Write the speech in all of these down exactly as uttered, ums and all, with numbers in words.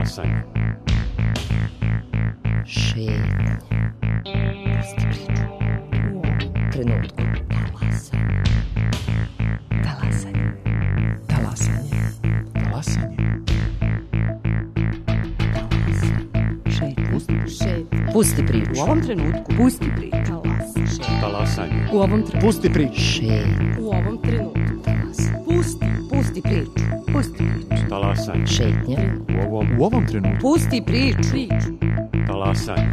Talasanje. Šetnje. Pusti priču. U ovom trenutku. Talasanje. Talasanje. Talasanje. Talasanje. Šetnje. Pusti priču. U ovom trenutku. Pusti priču. Talasanje. U ovom trenutku. Pusti priču. Šetnje. U ovom trenutku. Pusti. Pusti priču. Pusti priču. Talasanje. Šetnje. U ovom, u ovom trenutku. Pusti priču. Priču. Talasanje.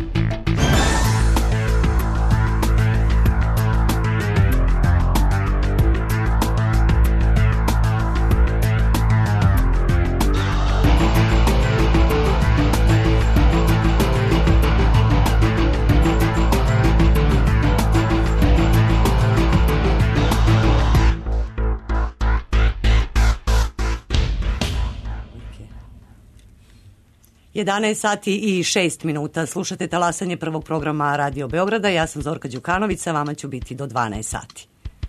jedanaest sati i šest minuta. Slušate Talasanje prvog programa Radio Beograda. Ja sam Zorka Đukanović, sa vama ću biti do dvanaest sati.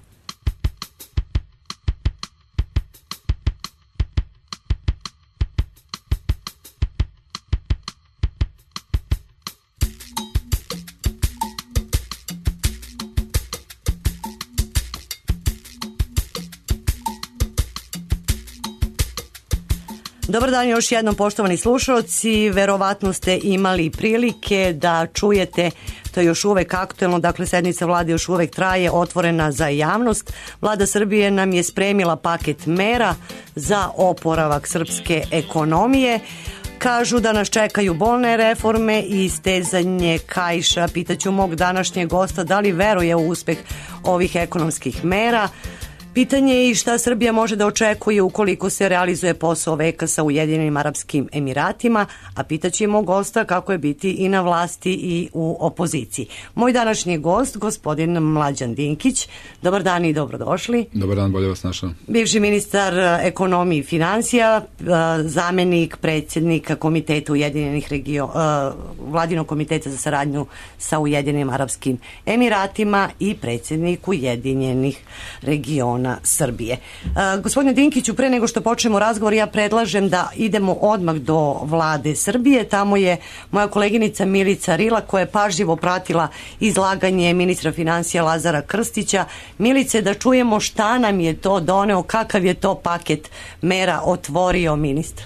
Dobar dan još jednom, poštovani slušalci. Verovatno ste imali prilike da čujete, to je još uvek aktuelno, dakle sednica vlade još uvek traje, otvorena za javnost. Vlada Srbije nam je spremila paket mera za oporavak srpske ekonomije. Kažu da nas čekaju bolne reforme i stezanje kaiša. Pitaću mog današnjeg gosta da li veruje u uspeh ovih ekonomskih mera. Pitanje je i šta Srbija može da očekuje ukoliko se realizuje posao veka sa Ujedinjenim Arapskim Emiratima, a pitaću i mog gosta kako je biti i na vlasti i u opoziciji. Moj današnji gost, gospodin Mlađan Dinkić. Dobar dan i dobrodošli. Dobar dan, bolje vas našao. Bivši ministar ekonomije i finansija, zamenik predsjednika komiteta Ujedinjenih regiona, Vladinog komiteta za saradnju sa Ujedinjenim Arapskim Emiratima i predsjednik Ujedinjenih regiona Srbije. Uh, gospodine Dinkiću, pre nego što počnemo razgovor, ja predlažem da idemo odmah do Vlade Srbije. Tamo je moja koleginica Milica Rila koja je pažljivo pratila izlaganje ministra finansija Lazara Krstića. Milice, da čujemo šta nam je to doneo, kakav je to paket mera otvorio ministar.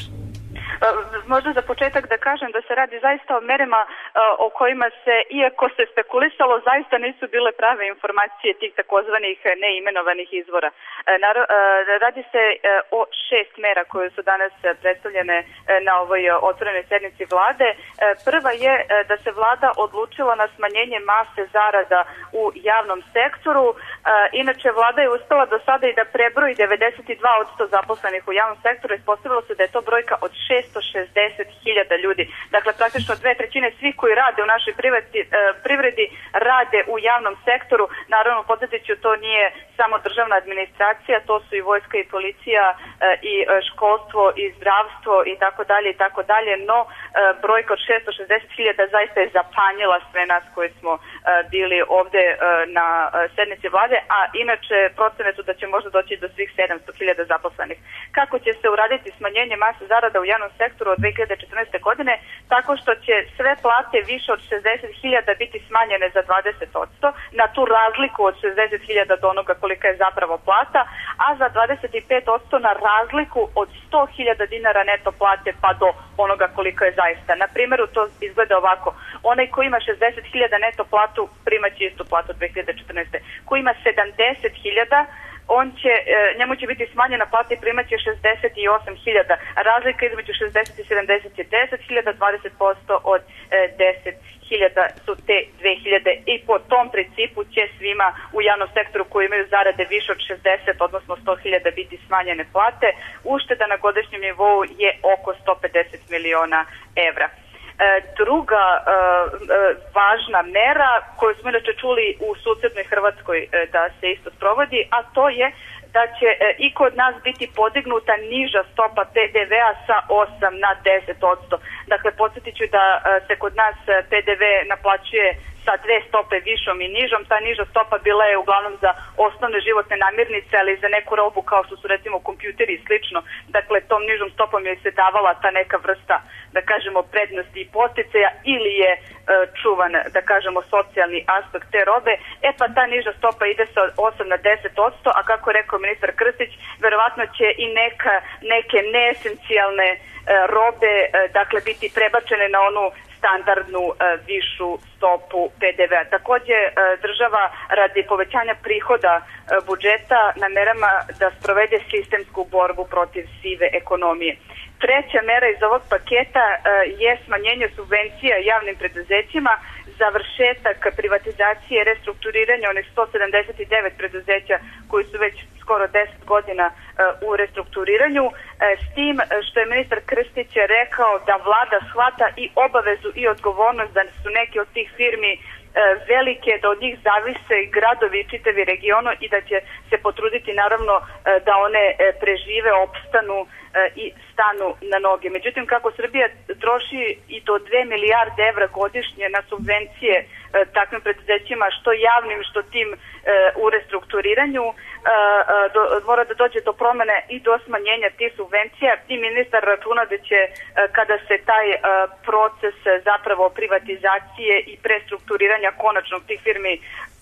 Možda za početak da kažem da se radi zaista o merama o kojima se, iako se spekulisalo, zaista nisu bile prave informacije tih takozvanih neimenovanih izvora. Radi se o šest mera koje su danas predstavljene na ovoj otvorenoj sednici vlade. Prva je da se vlada odlučila na smanjenje mase zarada u javnom sektoru. Inače, vlada je uspela do sada i da prebroji devedeset dva posto zaposlenih u javnom sektoru. Ispostavilo se da je to brojka od šesto šezdeset hiljada ljudi. Dakle, praktično dve trećine svih koji rade u našoj privredi, privredi rade u javnom sektoru. Naravno, podsjetit ću, to nije samo državna administracija, to su i vojska i policija i školstvo i zdravstvo i tako dalje i tako dalje, no brojka od šesto šezdeset hiljada zaista je zapanjila sve nas koji smo bili ovde na sednici vlade, a inače procene su da će možda doći do svih sedamsto hiljada zaposlenih. Kako će se uraditi smanjenje mase zarada u javnom sektoru od dve hiljade četrnaeste. godine? Tako što će sve plate više od šezdeset hiljada biti smanjene za dvadeset posto na tu razliku od šezdeset hiljada do onoga kolika je zapravo plata, a za dvadeset pet posto na razliku od sto hiljada dinara neto plate pa do onoga koliko je zaista. Na primjeru to izgleda ovako. Onaj ko ima šezdeset hiljada neto platu primaće istu platu od dve hiljade četrnaeste. Ko ima sedamdeset hiljada, on će, njemu će biti smanjena plata i primaće šezdeset osam hiljada. Razlika između šezdeset i sedamdeset je deset hiljada, dvadeset posto od deset hiljada su te dve hiljade i po tom principu će svima u javnom sektoru koji imaju zarade više od šezdeset, odnosno sto hiljada biti smanjene plate. Ušteda na godišnjem nivou je oko sto pedeset miliona evra. Druga uh, važna mera koju smo inače čuli u susednoj Hrvatskoj da se isto sprovodi, a to je da će i kod nas biti podignuta niža stopa P D V-a sa osam na deset posto. Dakle, podsjetit ću da se kod nas P D V naplaćuje sa dve stope višom i nižom. Ta niža stopa bila je uglavnom za osnovne životne namirnice, ali za neku robu kao što su recimo kompjuteri i slično. Dakle, tom nižom stopom je se davala ta neka vrsta, da kažemo, prednosti i posticaja ili je e, čuvan, da kažemo, socijalni aspekt te robe. E pa ta niža stopa ide sa osam na deset posto, a kako je rekao ministar Krstić, verovatno će i neka, neke neesencijalne e, robe, e, dakle, biti prebačene na onu standardnu e, višu stopu pe de ve a. Takođe, e, država radi povećanja prihoda e, budžeta namerama da sprovede sistemsku borbu protiv sive ekonomije. Treća mera iz ovog paketa e, je smanjenje subvencija javnim preduzećima, završetak privatizacije, restrukturiranja onih sto sedamdeset devet preduzeća koji su već skoro deset godina uh, u restrukturiranju, uh, s tim što je ministar Krstić rekao da vlada shvata i obavezu i odgovornost da su neke od tih firmi uh, velike, da od njih zavise i gradovi i čitavi regionu i da će se potruditi naravno uh, da one uh, prežive, opstanu uh, i stanu na noge. Međutim, kako Srbija troši i do dve milijarde evra godišnje na subvencije uh, takvim preduzećima, što javnim, što tim uh, u restrukturiranju, uh, Do, mora da dođe do promene i do smanjenja tih subvencija i ministar računa da će kada se taj proces zapravo privatizacije i prestrukturiranja konačnog tih firmi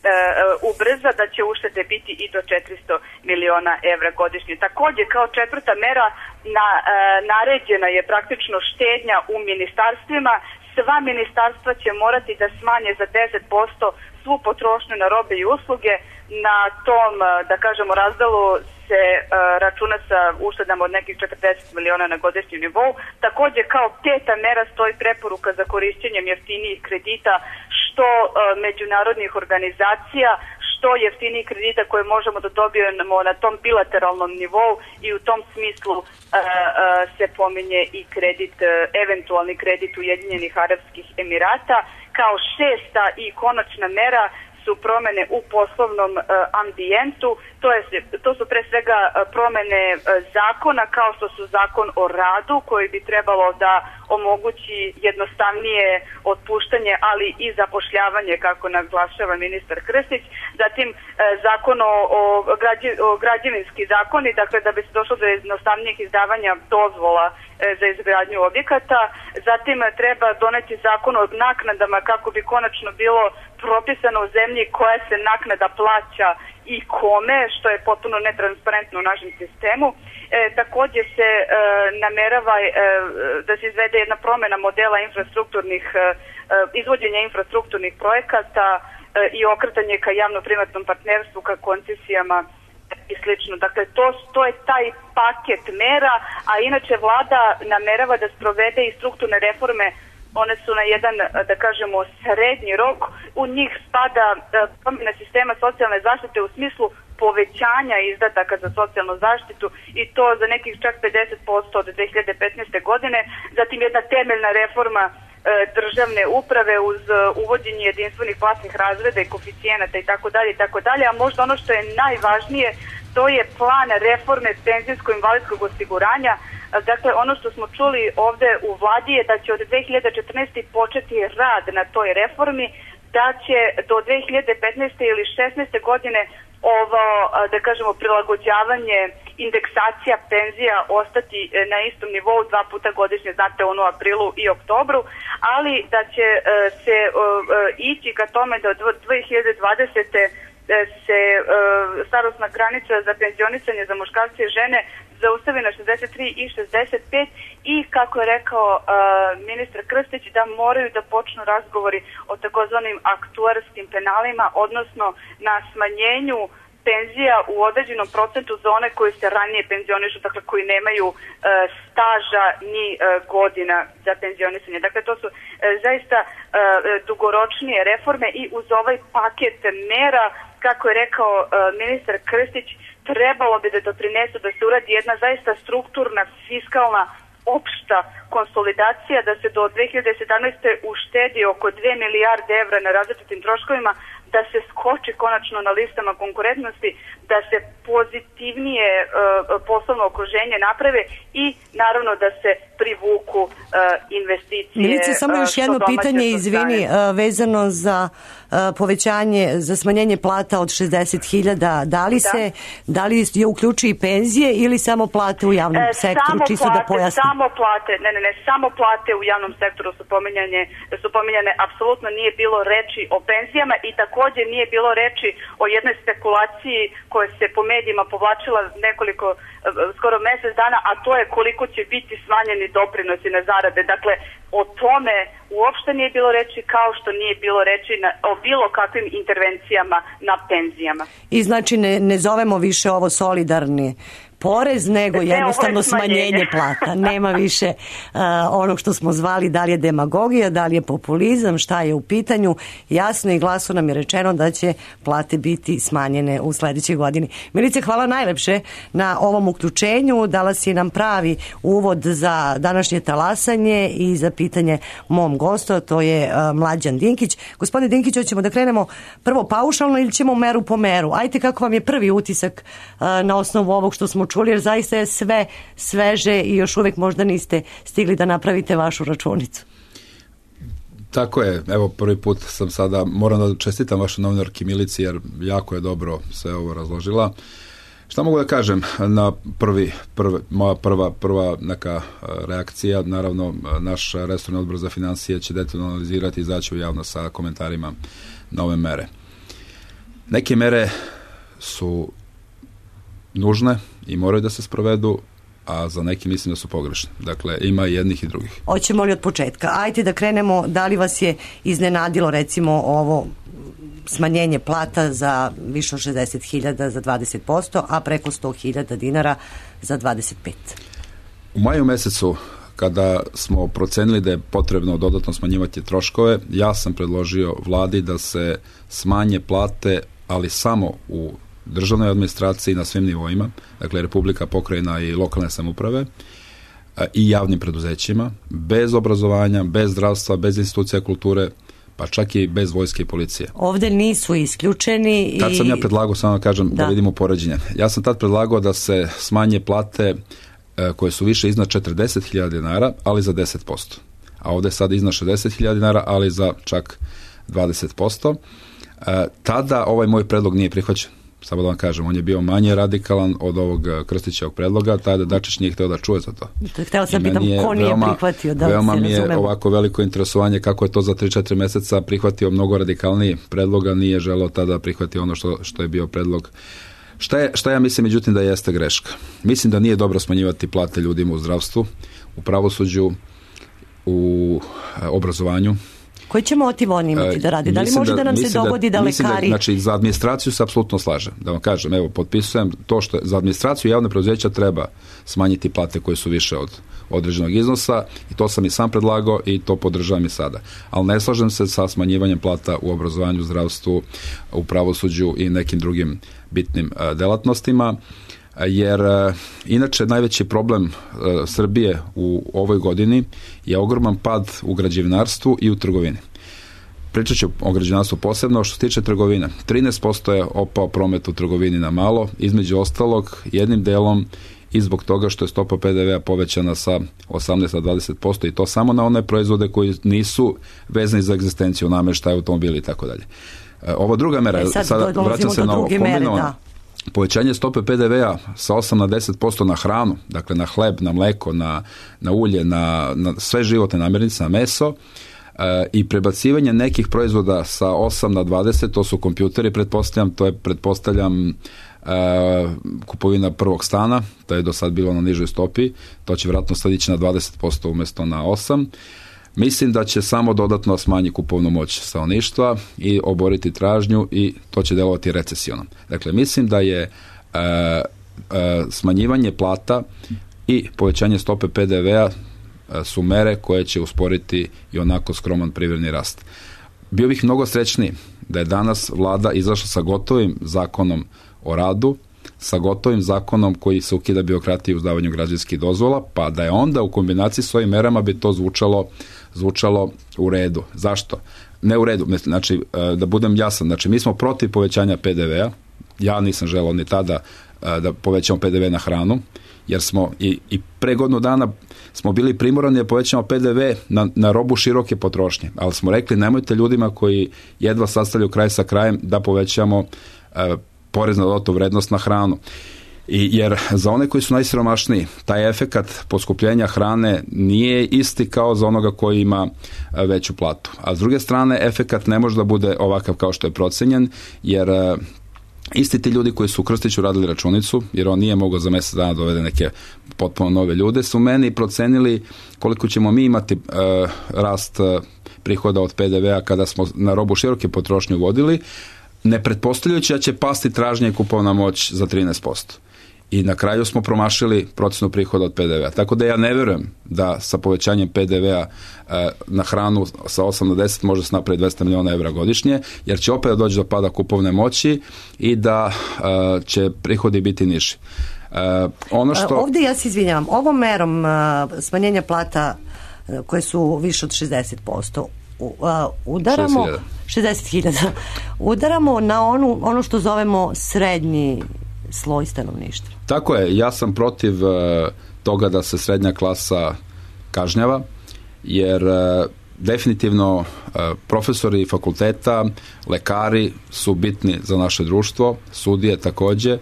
ubrza, da će uštede biti i do četiristo miliona evra godišnje. Takođe, kao četvrta mera na, naređena je praktično štednja u ministarstvima. Sva ministarstva će morati da smanje za deset posto svu potrošnju na robe i usluge. Na tom, da kažemo, razdelu se uh, računa sa uštedama od nekih četrdeset miliona na godišnjem nivou. Takođe, kao peta mera stoji preporuka za korišćenjem jeftinijih kredita, što uh, međunarodnih organizacija, što jeftinijih kredita koje možemo da dobijemo na tom bilateralnom nivou i u tom smislu uh, uh, se pominje i kredit, uh, eventualni kredit Ujedinjenih Arapskih Emirata. Kao šesta i konačna mera su promene u poslovnom uh, ambijentu, to, je, to su pre svega uh, promene uh, zakona kao što su zakon o radu koji bi trebalo da omogući jednostavnije otpuštanje, ali i zapošljavanje, kako naglašava ministar Krstić, zatim uh, zakon o, o, građe, o građevinski zakoni, dakle da bi se došlo do jednostavnijeg izdavanja dozvola uh, za izgradnju objekata, zatim uh, treba doneti zakon o naknadama kako bi konačno bilo propisano u zemlji koja se naknada plaća i kome, što je potpuno netransparentno u našem sistemu. E, takođe se e, namerava e, da se izvede jedna promena modela infrastrukturnih, e, izvođenja infrastrukturnih projekata e, i okretanje ka javno-privatnom partnerstvu, ka koncesijama i slično. Dakle, to, to je taj paket mera, a inače vlada namerava da sprovede i strukturne reforme. One su na jedan, da kažemo, srednji rok. U njih spada promjena sistema socijalne zaštite u smislu povećanja izdataka za socijalnu zaštitu i to za nekih čak pedeset posto od dve hiljade petnaeste. godine. Zatim jedna temeljna reforma državne uprave uz uvođenje jedinstvenih platnih razreda i koeficijenata i tako dalje i tako dalje, a možda ono što je najvažnije, to je plan reforme penzijsko-invalidskog osiguranja. Dakle, ono što smo čuli ovde u vladi je da će od dve hiljade četrnaeste. početi rad na toj reformi, da će do dve hiljade petnaeste. ili šesnaeste. godine ovo, da kažemo, prilagođavanje, indeksacija penzija ostati na istom nivou dva puta godišnje, znate, ono u aprilu i oktobru, ali da će se ići ka tome da od dve hiljade dvadesete. se starosna granica za penzionisanje za muškarce i žene zaustavi na šezdeset tri i šezdeset pet i, kako je rekao uh, ministar Krstić, da moraju da počnu razgovori o takozvanim aktuarskim penalima, odnosno na smanjenju penzija u određenom procentu za one koji se ranije penzionišu, dakle koji nemaju uh, staža ni uh, godina za penzionisanje. Dakle, to su uh, zaista uh, dugoročnije reforme i uz ovaj paket mera, kako je rekao uh, ministar Krstić, trebalo bi da doprinesu da se uradi jedna zaista strukturna, fiskalna, opšta konsolidacija, da se do dve hiljade sedamnaeste. uštedi oko dve milijarde evra na različitim troškovima, da se skoči konačno na listama konkurentnosti, da se pozitivno atraktivnije uh, poslovno okruženje naprave i naravno da se privuku uh, investicije. Milice, samo još jedno uh, pitanje, izvini, uh, vezano za uh, povećanje, za smanjenje plata od šezdeset hiljada. Da li da. se, da li je uključi i penzije ili samo plate u javnom e, sektoru? Samo čisto plate, da pojasnim. samo plate, ne, ne, ne, samo plate u javnom sektoru su pominjanje, su pominjane, apsolutno nije bilo reči o penzijama i također nije bilo reči o jednoj spekulaciji koja se po medijima povlačila nekoliko, skoro mjesec dana, a to je koliko će biti smanjeni doprinosi na zarade. Dakle, o tome uopšte nije bilo reči, kao što nije bilo reči na, o bilo kakvim intervencijama na penzijama. I znači ne, ne zovemo više ovo solidarni porez, nego ne, jednostavno smanjenje plata. Nema više uh, onog što smo zvali, da li je demagogija, da li je populizam, šta je u pitanju. Jasno i glasno nam je rečeno da će plate biti smanjene u sljedećoj godini. Milice, hvala najlepše na ovom uključenju. Dala si nam pravi uvod za današnje talasanje i za pitanje mom gostu, to je uh, Mlađan Dinkić. Gospodine Dinkić, hoćemo da krenemo prvo paušalno ili ćemo meru po meru? Ajte, kako vam je prvi utisak uh, na osnovu ovog što smo čuli, jer zaista je sve sveže i još uvijek možda niste stigli da napravite vašu računicu. Tako je, evo prvi put sam sada, moram da čestitam vašoj novinarki Milici, jer jako je dobro sve ovo razložila. Šta mogu da kažem na prvi, prvi moja prva, prva neka reakcija, naravno naš resorni odbor za financije će detaljno analizirati i izaći u javnost sa komentarima na ove mere. Neke mere su nužne i moraju da se sprovedu, a za neki mislim da su pogrešne. Dakle, ima i jednih i drugih. Hoćemo li od početka? Ajde da krenemo, da li vas je iznenadilo recimo ovo smanjenje plata za više od šezdeset hiljada za dvadeset posto, a preko sto hiljada dinara za dvadeset pet? U maju mesecu, kada smo procenili da je potrebno dodatno smanjivati troškove, ja sam predložio vladi da se smanje plate, ali samo u državnoj administraciji na svim nivoima, dakle Republika, pokrajina i lokalne samouprave i javnim preduzećima, bez obrazovanja, bez zdravstva, bez institucija kulture, pa čak i bez vojske i policije. Ovdje nisu isključeni i... Tad sam ja predlagao, samo da kažem, da, da vidimo poređenje. Ja sam tad predlagao da se smanje plate koje su više iznad četrdeset hiljada dinara, ali za deset posto. A ovdje je sad iznad šezdeset hiljada dinara, ali za čak dvadeset posto. Tada ovaj moj predlog nije prihvaćen. Samo da vam kažem, on je bio manje radikalan od ovog Krstićevog predloga, tada Dačić nije hteo da čuje za to. Htela sam pitam ko nije veoma, prihvatio, da veoma se mi je razumemo. Ovako veliko interesovanje kako je to za tri četiri meseca prihvatio mnogo radikalniji predloga, nije želeo tada prihvati ono što, što je bio predlog. Šta, je, šta ja mislim, međutim, da jeste greška? Mislim da nije dobro smanjivati plate ljudima u zdravstvu, u pravosuđu, u obrazovanju. Koji će motiv oni imati da radi? Da li može da, da nam se dogodi da, da lekari... Da, znači, za administraciju se apsolutno slažem. Da vam kažem, evo, potpisujem to što za administraciju javne preduzeća treba smanjiti plate koje su više od određenog iznosa i to sam i sam predlagao i to podržavam i sada. Ali ne slažem se sa smanjivanjem plata u obrazovanju, zdravstvu, u pravosuđu i nekim drugim bitnim uh, delatnostima, jer uh, inače najveći problem uh, Srbije u ovoj godini je ogroman pad u građevinarstvu i u trgovini. Pričat ću o građevinarstvu posebno. Što se tiče trgovine, trinaest posto je opao promet u trgovini na malo, između ostalog jednim delom i zbog toga što je stopa P D V-a povećana sa osamnaest na dvadeset posto i to samo na one proizvode koji nisu vezani za egzistenciju, namještaj, automobili i tako dalje. Ova druga mera, e sad sada vraćam se na ovo kombinovano, povećanje stope P D V-a sa osam na deset posto na hranu, dakle na hleb, na mleko, na, na ulje, na, na sve životne namirnice, na meso, e, i prebacivanje nekih proizvoda sa osam na dvadeset, to su kompjuteri, pretpostavljam, to je, pretpostavljam, e, kupovina prvog stana, to je do sad bilo na nižoj stopi, to će vjerojatno sad ići na dvadeset posto umjesto na osam. Mislim da će samo dodatno smanjiti kupovnu moć stanovništva i oboriti tražnju i to će delovati recesionom. Dakle, mislim da je e, e, smanjivanje plata i povećanje stope P D V-a e, su mere koje će usporiti i onako skroman privredni rast. Bio bih mnogo srećniji da je danas vlada izašla sa gotovim zakonom o radu, sa gotovim zakonom koji se ukida birokratiju u izdavanju građevinskih dozvola, pa da je onda u kombinaciji s ovim merama bi to zvučalo zvučalo u redu. Zašto? Ne u redu, znači da budem jasan, znači mi smo protiv povećanja P D V-a, ja nisam želeo ni tada da povećamo P D V na hranu, jer smo i, i pre godinu dana smo bili primorani da povećamo P D V na, na robu široke potrošnje, ali smo rekli nemojte ljudima koji jedva sastavljaju kraj sa krajem da povećamo uh, porez na dodatu vrednost na hranu. I, jer za one koji su najsiromašniji, taj efekat poskupljenja hrane nije isti kao za onoga koji ima uh, veću platu. A s druge strane, efekat ne može da bude ovakav kao što je procenjen, jer uh, isti ti ljudi koji su u Krstiću radili računicu, jer on nije mogao za mjesec dana dovede neke potpuno nove ljude, su meni procenili koliko ćemo mi imati uh, rast uh, prihoda od P D V-a kada smo na robu široke potrošnje uvodili, ne pretpostavljajući da će pasti tražnja i kupovna moć za trinaest posto. I na kraju smo promašili procenu prihoda od P D V-a. Tako da ja ne vjerujem da sa povećanjem P D V-a e, na hranu sa osam na deset može se napraviti dvesta miliona evra godišnje, jer će opet doći do pada kupovne moći i da e, će prihodi biti niži. E, ono što... Ovdje ja se izvinjavam, ovom merom a, smanjenja plata a, koje su više od šezdeset posto u, a, udaramo šezdeset hiljada udaramo na onu, ono što zovemo srednji sloj stanovništva. Tako je, ja sam protiv uh, toga da se srednja klasa kažnjava, jer uh, definitivno uh, profesori fakulteta, lekari su bitni za naše društvo, sudije također,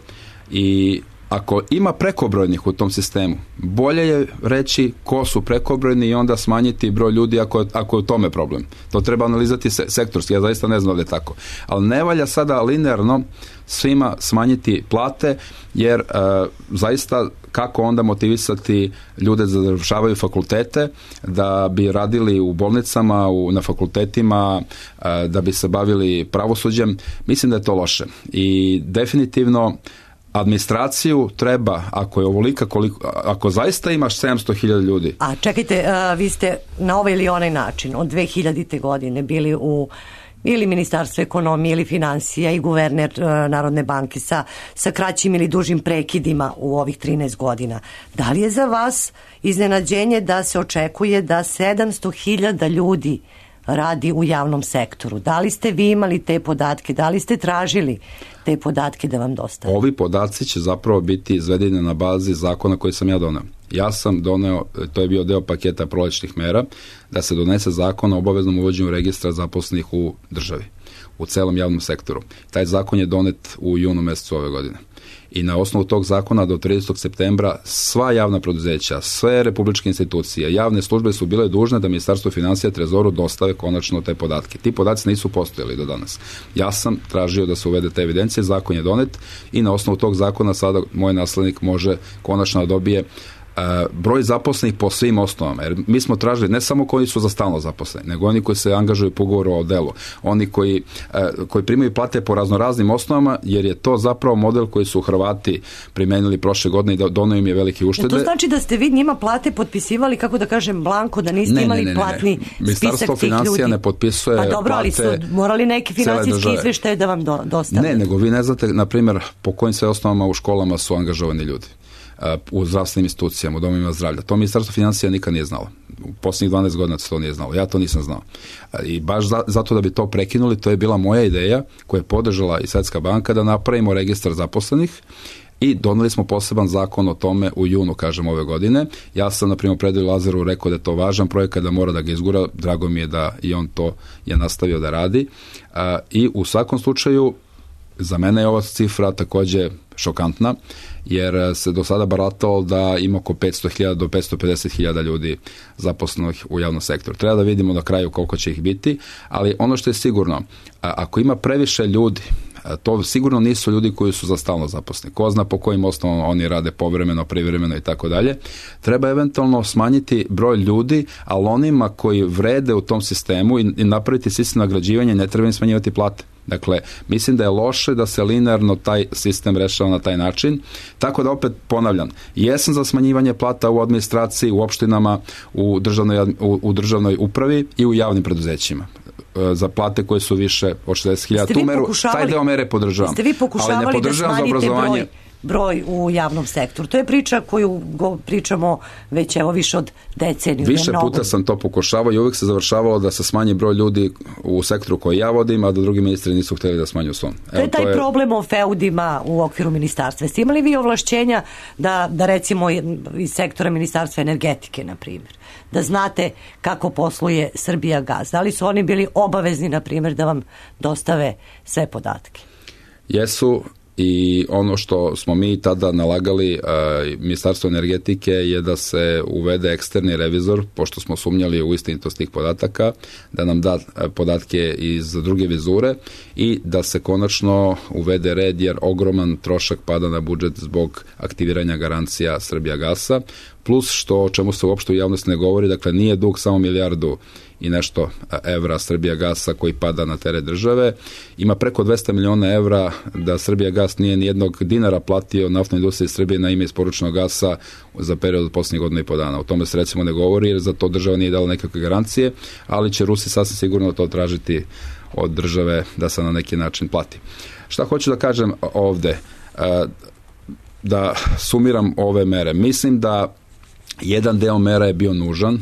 i ako ima prekobrojnih u tom sistemu, bolje je reći ko su prekobrojni i onda smanjiti broj ljudi ako, ako je u tome problem. To treba analizati se, sektorski, ja zaista ne znam da je tako. Ali ne valja sada linearno svima smanjiti plate, jer e, zaista kako onda motivisati ljude da završavaju fakultete, da bi radili u bolnicama, u, na fakultetima, e, da bi se bavili pravosuđem. Mislim da je to loše. I definitivno administraciju treba, ako je ovolika, koliko, ako zaista imaš sedamsto hiljada ljudi. A čekajte, uh, vi ste na ovaj ili onaj način od dve hiljadite godine bili u ili Ministarstvo ekonomije ili financija i guverner uh, Narodne banke sa, sa kraćim ili dužim prekidima u ovih trinaest godina. Da li je za vas iznenađenje da se očekuje da sedamsto hiljada ljudi radi u javnom sektoru? Da li ste vi imali te podatke? Da li ste tražili te podatke da vam dostave? Ovi podaci će zapravo biti izvedeni na bazi zakona koji sam ja doneo. Ja sam doneo, to je bio deo paketa prolećnih mera, da se donese zakon o obaveznom uvođenju registra zaposlenih u državi, u celom javnom sektoru. Taj zakon je donet u junu mjesecu ove godine. I na osnovu tog zakona do tridesetog septembra sva javna preduzeća, sve republičke institucije, javne službe su bile dužne da Ministarstvo financija Trezoru dostave konačno te podatke. Ti podaci nisu postojali do danas. Ja sam tražio da se uvede te evidencije, zakon je donet i na osnovu tog zakona sada moj naslednik može konačno da dobije broj zaposlenih po svim osnovama, jer mi smo tražili ne samo koji su za stalno zaposleni, nego oni koji se angažuju po ugovoru o delu, oni koji, koji primaju plate po raznoraznim osnovama, jer je to zapravo model koji su Hrvati primenili prošle godine i doneo im je velike uštede. To znači da ste vi njima plate potpisivali, kako da kažem, blanko, da niste ne, imali ne, ne, platni ne. spisak tih ljudi? Ministarstvo financija ne potpisuje pa dobro, ali su morali neki financijski izveštaj da vam do, dostave. Ne, nego vi ne znate, na primjer, po kojim sve osnovama u školama su angažovani ljudi. U zdravstvenim institucijama, u domovima zdravlja. To Ministarstvo financija nikad nije znalo. U posljednjih dvanaest godina se to nije znalo. Ja to nisam znao. I baš za, zato da bi to prekinuli, to je bila moja ideja koja je podržala i Svjetska banka da napravimo registar zaposlenih i doneli smo poseban zakon o tome u junu, kažem, ove godine. Ja sam, na primjer, Predragu Lazaru rekao da je to važan projekat, da mora da ga izgura. Drago mi je da i on to je nastavio da radi. I u svakom slučaju za mene je ova cifra također šokantna, jer se do sada baratalo da ima oko petsto hiljada do petsto pedeset hiljada ljudi zaposlenih u javnom sektoru. Treba da vidimo na kraju koliko će ih biti, ali ono što je sigurno, ako ima previše ljudi, to sigurno nisu ljudi koji su za stalno zaposleni. Ko zna po kojim osnovama oni rade povremeno, privremeno i tako dalje. Treba eventualno smanjiti broj ljudi, ali onima koji vrede u tom sistemu i, i napraviti sistem nagrađivanja, ne treba im smanjivati plate. Dakle, mislim da je loše da se linearno taj sistem rešava na taj način. Tako da opet ponavljam, jesam za smanjivanje plata u administraciji, u opštinama, u državnoj, u, u državnoj upravi i u javnim preduzećima. Za plate koje su više od šezdeset hiljada. Tu meru, taj deo mere podržavam. Ste vi pokušavali da smanjite broj broj u javnom sektoru. To je priča koju go, pričamo već evo više od deceniju. Više puta sam to pokušavao i uvijek se završavalo da se smanji broj ljudi u sektoru koji ja vodim, a da drugi ministri nisu htjeli da smanju svom. To je taj to je... problem o feudima u okviru ministarstva. Ste imali vi ovlašćenja da, da recimo iz sektora ministarstva energetike, na primjer, da znate kako posluje Srbijagas? Da li su oni bili obavezni, na primjer, da vam dostave sve podatke? Jesu. I ono što smo mi tada nalagali uh, Ministarstvo energetike je da se uvede eksterni revizor, pošto smo sumnjali u istinitost tih podataka, da nam da podatke iz druge vizure i da se konačno uvede red, jer ogroman trošak pada na budžet zbog aktiviranja garancija Srbijagasa, plus što o čemu se uopšte u javnosti ne govori, dakle nije dug samo milijardu i nešto evra Srbijagasa koji pada na teret države. Ima preko dvesta miliona evra da Srbijagas nije ni jednog dinara platio naftnoj industriji Srbije na ime isporučenog gasa za period od posljednjih godina i po dana. O tome se recimo ne govori jer za to država nije dala nekakve garancije, ali će Rusi sasvim sigurno to tražiti od države da se na neki način plati. Šta hoću da kažem ovde? Da sumiram ove mere. Mislim da jedan deo mera je bio nužan,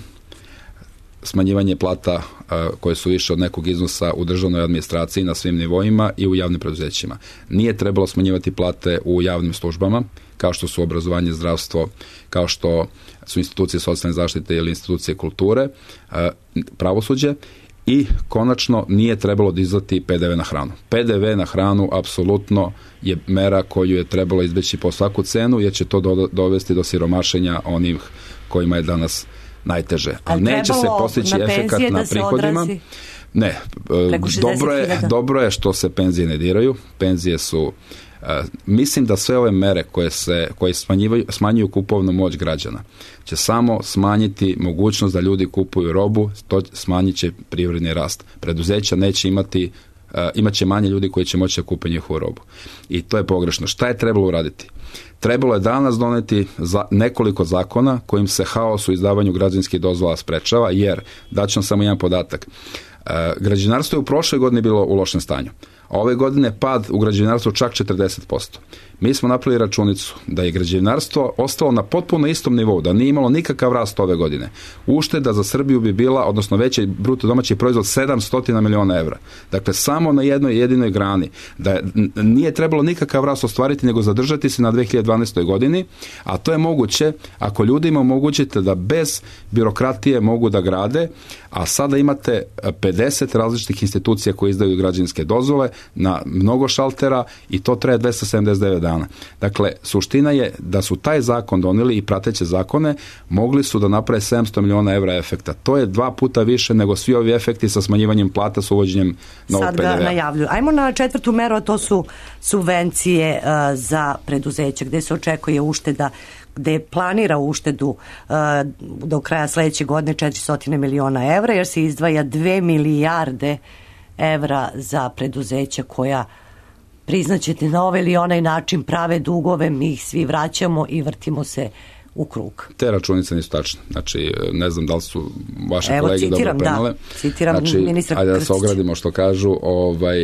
smanjivanje plata a, koje su više od nekog iznosa u državnoj administraciji na svim nivoima i u javnim preduzećima. Nije trebalo smanjivati plate u javnim službama, kao što su obrazovanje, zdravstvo, kao što su institucije socijalne zaštite ili institucije kulture, a, pravosuđe, i konačno nije trebalo dizati pe de ve na hranu. pe de ve na hranu apsolutno je mera koju je trebalo izbeći po svaku cenu, jer će to do, dovesti do siromašenja onih kojima je danas najteže. A neće se postići efekat na prihodima. Ne, dobro je, dobro je što se penzije ne diraju. Penzije su, uh, mislim da sve ove mere koje se koje smanjuju kupovnu moć građana će samo smanjiti mogućnost da ljudi kupuju robu, to smanjit će privredni rast. Preduzeća neće imati, uh, imat će manje ljudi koji će moći da kupe njihovu robu. I to je pogrešno. Šta je trebalo uraditi? Trebalo je danas doneti za nekoliko zakona kojim se haos u izdavanju građevinskih dozvola sprečava, jer, daću vam samo jedan podatak, e, građevinarstvo je u prošloj godini bilo u lošem stanju. A ove godine pad u građevinarstvu čak četrdeset posto. Mi smo napravili računicu da je građevinarstvo ostalo na potpuno istom nivou, da nije imalo nikakav rast ove godine. Ušteda za Srbiju bi bila, odnosno veći bruto domaći proizvod, sedamsto miliona evra. Dakle, samo na jednoj jedinoj grani. Da nije trebalo nikakav rast ostvariti, nego zadržati se na dve hiljade dvanaestoj godini, a to je moguće ako ljudima omogućite da bez birokratije mogu da grade, a sada imate pedeset različitih institucija koje izdaju građevinske dozvole na mnogo šaltera i to traje dvesta sedamdeset devet dana. Dakle, suština je da su taj zakon doneli i prateće zakone, mogli su da naprave sedamsto miliona evra efekta. To je dva puta više nego svi ovi efekti sa smanjivanjem plata, sa uvođenjem novog pe de ve a. Sad ga najavljuju. Ajmo na četvrtu meru, a to su subvencije uh, za preduzeće, gde se očekuje ušteda, gde planira uštedu uh, do kraja sledeće godine četiristo miliona evra, jer se izdvaja dve milijarde evra za preduzeća koja, priznaćete, na ovaj ili onaj način prave dugove, mi ih svi vraćamo i vrtimo se u krug. Te računice nisu tačne. Znači, ne znam da li su vaše Evo, kolege citiram, dobro prenale. Da, citiram znači, ministra Krstića. Ajde da se ogradimo što kažu. Ovaj,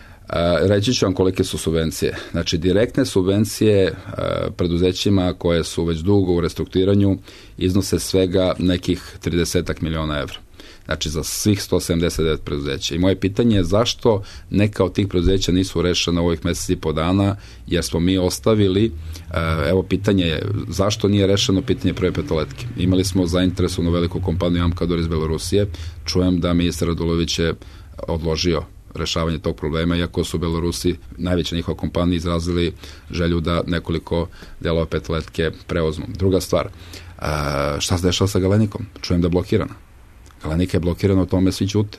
a, reći ću vam kolike su subvencije. Znači, direktne subvencije a, preduzećima koje su već dugo u restrukturiranju iznose svega nekih trideset miliona evra. Znači za svih sto sedamdeset devet preduzeća. I moje pitanje je zašto neka od tih preduzeća nisu rešena u ovih meseci i po dana, jer smo mi ostavili, evo pitanje je zašto nije rešeno pitanje Prve petoletke. Imali smo zainteresovanu veliku kompaniju Amkador iz Belorusije, čujem da ministar Radulović je odložio rešavanje tog problema, iako su Belorusi, najveća njihova kompanija, izrazili želju da nekoliko delova petoletke preuzmu. Druga stvar, šta se dešava sa Galenikom? Čujem da je blokirana. Galenika je blokirana, o tome svi ćute.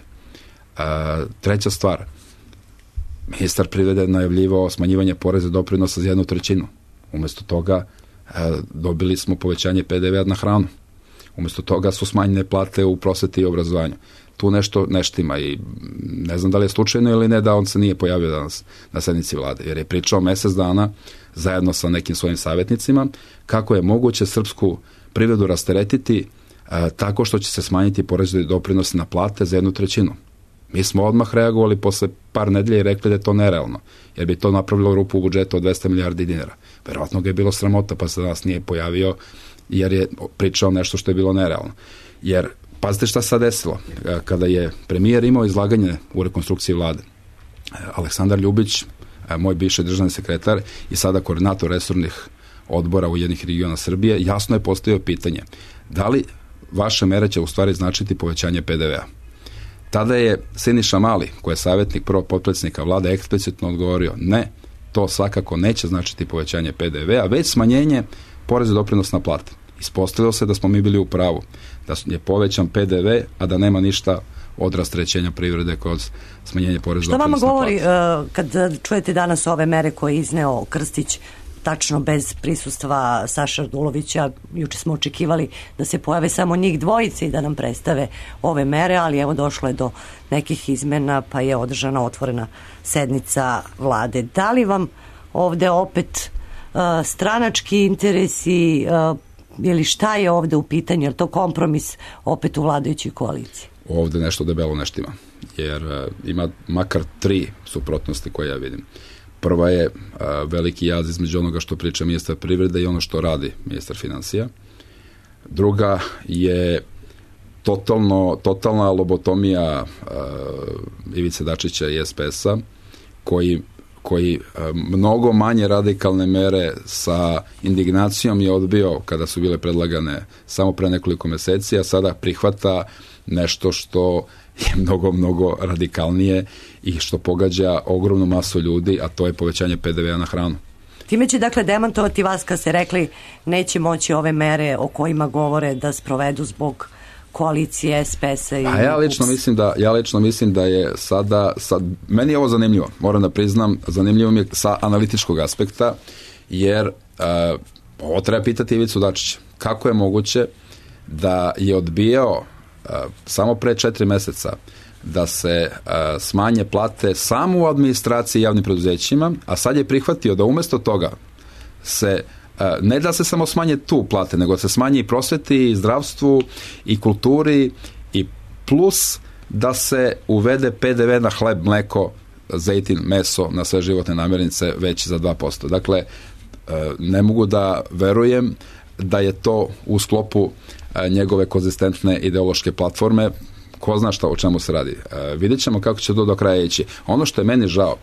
A, treća stvar, ministar privrede najavljivao smanjivanje poreza i doprinosa za jednu trećinu. Umesto toga a, dobili smo povećanje pe de ve a na hranu. Umesto toga su smanjene plate u prosveti i obrazovanju. Tu nešto neštima i ne znam da li je slučajno ili ne da on se nije pojavio danas na sednici vlade, jer je pričao mesec dana zajedno sa nekim svojim savjetnicima kako je moguće srpsku privredu rasteretiti tako što će se smanjiti porezi i doprinosi na plate za jednu trećinu. Mi smo odmah reagovali posle par nedelja i rekli da je to nerealno, jer bi to napravilo rupu u budžetu od dvesta milijardi dinara. Verovatno ga je bilo sramota, pa se danas nije pojavio, jer je pričao nešto što je bilo nerealno. Jer, pazite šta se desilo, kada je premijer imao izlaganje u rekonstrukciji vlade, Aleksandar Ljubić, moj bivši državni sekretar i sada koordinator resornih odbora Ujedinjenih regiona Srbije, jasno je postavio pitanje, da li vaše mere će u stvari značiti povećanje P D V-a? Tada je Siniša Mali, koji je savjetnik prvog potpredsjednika vlade, eksplicitno odgovorio, ne, to svakako neće značiti povećanje P D V-a, već smanjenje poreza i doprinos na plate. Ispostavilo se da smo mi bili u pravu, da je povećan P D V, a da nema ništa od rasterećenja privrede kroz smanjenje poreza i doprinos na plate. Što vama govori uh, kad čujete danas ove mere koje je izneo Krstić, tačno bez prisustva Saše Radulovića? Juče smo očekivali da se pojave samo njih dvojice i da nam predstave ove mere, ali evo došlo je do nekih izmena, pa je održana otvorena sednica vlade. Da li vam ovde opet uh, stranački interesi uh, ili šta je ovde u pitanju? Je to kompromis opet u vladajućoj koaliciji? Ovde nešto debelo neštima, jer uh, ima makar tri suprotnosti koje ja vidim. Prva je a, veliki jaz između onoga što priča ministar privrede i ono što radi ministar financija. Druga je totalno, totalna lobotomija a, Ivice Dačića i S P S-a, koji, koji a, mnogo manje radikalne mere sa indignacijom je odbio kada su bile predlagane samo pre nekoliko meseci, a sada prihvata nešto što je mnogo, mnogo radikalnije i što pogađa ogromnu masu ljudi, a to je povećanje P D V-a na hranu. Time će dakle demantovati vas kad ste rekli neće moći ove mere o kojima govore da sprovedu zbog koalicije S P S-a i... A ja lično mislim da, ja lično mislim da je sada, sad, meni je ovo zanimljivo, moram da priznam, zanimljivo mi je sa analitičkog aspekta, jer uh, ovo treba pitati Ivicu Dačića. Kako je moguće da je odbijao Uh, samo pre četiri meseca da se uh, smanje plate samo u administraciji i javnim preduzećima, a sad je prihvatio da umesto toga se uh, ne da se samo smanje tu plate, nego se smanje i prosveti, i zdravstvu, i kulturi, i plus da se uvede P D V na hleb, mleko, zejtin, meso, na sve životne namirnice već za dva posto. Dakle, uh, ne mogu da verujem da je to u sklopu njegove konzistentne ideološke platforme. Ko zna šta o čemu se radi. E, vidjet ćemo kako će to do kraja ići. Ono što je meni žao,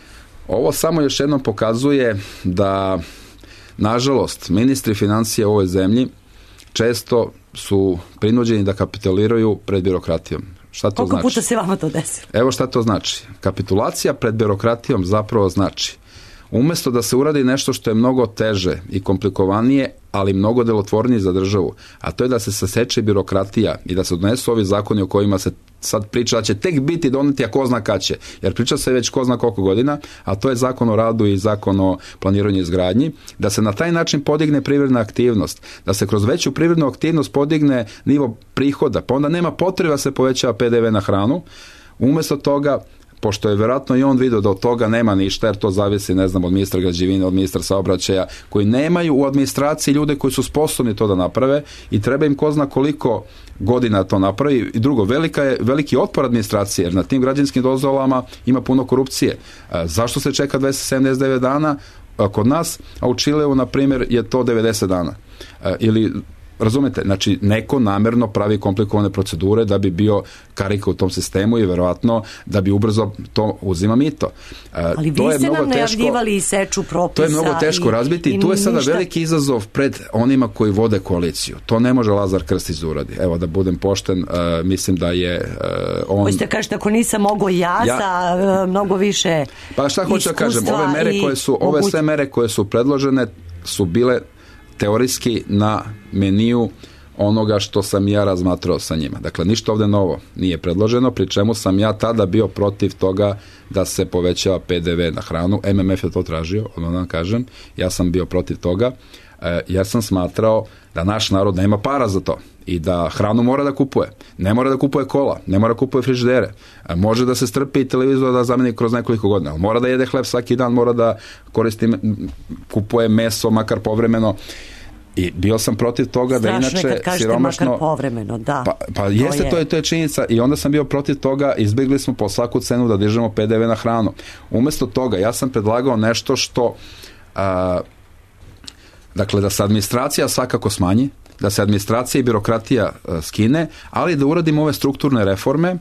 ovo samo još jednom pokazuje da, nažalost, ministri financija u ovoj zemlji često su prinuđeni da kapituliraju pred birokratijom. Šta to Koliko znači? Puta se vama to desilo? Evo šta to znači. Kapitulacija pred birokratijom zapravo znači umesto da se uradi nešto što je mnogo teže i komplikovanije, ali mnogo delotvornije za državu, a to je da se saseče birokratija i da se donesu ovi zakoni o kojima se sad priča da će tek biti doneti, a ko zna kad će, jer priča se već ko zna koliko godina, a to je zakon o radu i zakon o planiranju i izgradnji, da se na taj način podigne privredna aktivnost, da se kroz veću privrednu aktivnost podigne nivo prihoda, pa onda nema potreba da se povećava P D V na hranu. Umesto toga, pošto je vjerojatno i on vidio da od toga nema ništa, jer to zavisi, ne znam, od ministra građevine, od ministra saobraćaja, koji nemaju u administraciji ljude koji su sposobni to da naprave i treba im ko zna koliko godina to napravi. I drugo, velika je, veliki otpor administracije, jer na tim građevinskim dozvolama ima puno korupcije. E, zašto se čeka dvesta sedamdeset devet dana kod nas, a u Čileu, na primjer, je to devedeset dana? E, ili... Razumete, znači neko namerno pravi komplikovane procedure da bi bio karika u tom sistemu i verovatno da bi ubrzo to uzima mito. Ali to vi je ste mnogo nam najavljivali i seču propisa. To je mnogo teško i, razbiti i, i tu je sada ništa... veliki izazov pred onima koji vode koaliciju. To ne može Lazar Krstić da uradi. Evo, da budem pošten, uh, mislim da je uh, on... Hoćete kažete, ako nisam mogo ja, ja sa uh, mnogo više pa šta hoću da kažem, ove mere koje su, ove moguć... sve mere koje su predložene su bile teorijski na meniju onoga što sam ja razmatrao sa njima. Dakle, ništa ovde novo nije predloženo, pri čemu sam ja tada bio protiv toga da se povećava P D V na hranu. M M F je to tražio, odmah da kažem. Ja sam bio protiv toga. E, ja sam smatrao da naš narod nema para za to i da hranu mora da kupuje. Ne mora da kupuje kola, ne mora da kupuje frižidere. E, može da se strpi i televizor da zameni kroz nekoliko godina. Mora da jede hleb svaki dan, mora da koristi, kupuje meso, makar povremeno. I bio sam protiv toga strašno da inače je kad kažete siromašno... makar povremeno, da. Pa, pa jeste, to je. To, je, to je činjenica i onda sam bio protiv toga, izbjegli smo po svaku cenu da dižemo P D V na hranu. Umjesto toga, ja sam predlagao nešto što... A, dakle, da se administracija svakako smanji, da se administracija i birokratija a, skine, ali da uradimo ove strukturne reforme.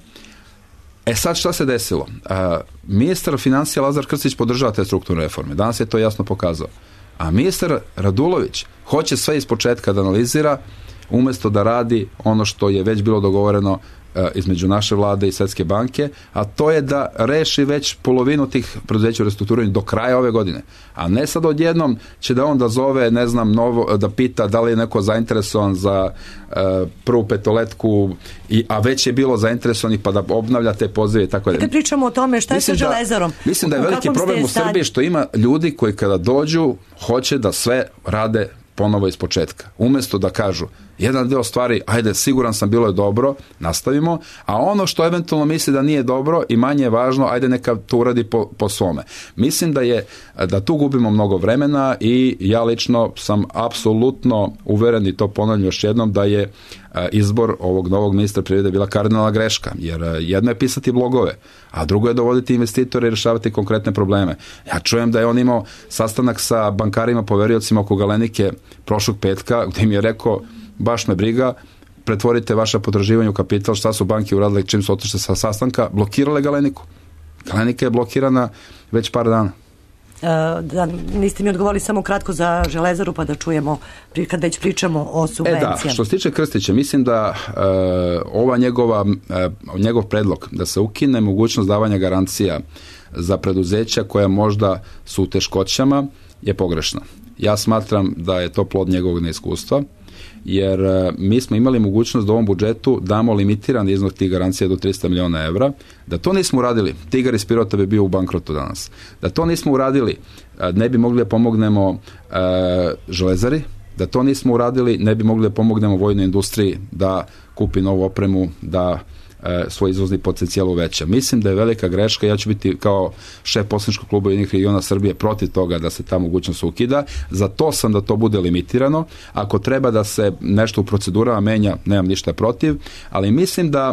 E sad šta se desilo? A, ministar financija Lazar Krstić podržava te strukturne reforme. Danas je to jasno pokazao. A ministar Radulović hoće sve ispočetka da analizira umjesto da radi ono što je već bilo dogovoreno e, između naše vlade i Svjetske banke, a to je da reši već polovinu tih preduzeća u restrukturiranju do kraja ove godine. A ne sad odjednom će da on da zove, ne znam, novo, da pita da li je neko zainteresovan za e, prvu petoletku, i, a već je bilo zainteresovanih pa da obnavlja te pozive i tako dalje. Kad pričamo o tome šta je sa železarom? Mislim da je veliki problem u Srbiji što ima ljudi koji kada dođu hoće da sve rade ponovo iz početka. Umjesto da kažu jedan deo stvari, ajde, siguran sam, bilo je dobro, nastavimo, a ono što eventualno misli da nije dobro i manje je važno, ajde neka to uradi po, po svome. Mislim da je, da tu gubimo mnogo vremena i ja lično sam apsolutno uveren, i to ponavljam još jednom, da je izbor ovog novog ministra privrede bila kardinalna greška, jer jedno je pisati blogove, a drugo je dovoditi investitore i rješavati konkretne probleme. Ja čujem da je on imao sastanak sa bankarima, poveriocima oko Galenike prošlog petka, gdje mi je rekao, baš me briga, pretvorite vaša potraživanja u kapital, šta su banke uradile čim su otišle sa sastanka, blokirale Galeniku. Galenika je blokirana već par dana. E, da, niste mi odgovorili samo kratko za železaru, pa da čujemo kad već pričamo o subvencijama. E da, što se tiče Krstića, mislim da e, ova njegova, e, njegov predlog da se ukine mogućnost davanja garancija za preduzeća koja možda su u teškoćama je pogrešna. Ja smatram da je to plod njegovog neiskustva, jer mi smo imali mogućnost da u ovom budžetu damo limitiran iznos tih garancija do tristo miliona evra. Da to nismo uradili, Tigar iz Pirota bi bio u bankrotu danas. Da to nismo uradili, ne bi mogli da pomognemo e, železari. Da to nismo uradili, ne bi mogli da pomognemo vojnoj industriji da kupi novu opremu, da e, svoj izvozni potencijal uveća. Mislim da je velika greška, ja ću biti kao šef poslaničkog kluba Ujedinjenih regiona Srbije protiv toga da se ta mogućnost ukida. Za to sam da to bude limitirano. Ako treba da se nešto u procedurama menja, nemam ništa protiv, ali mislim da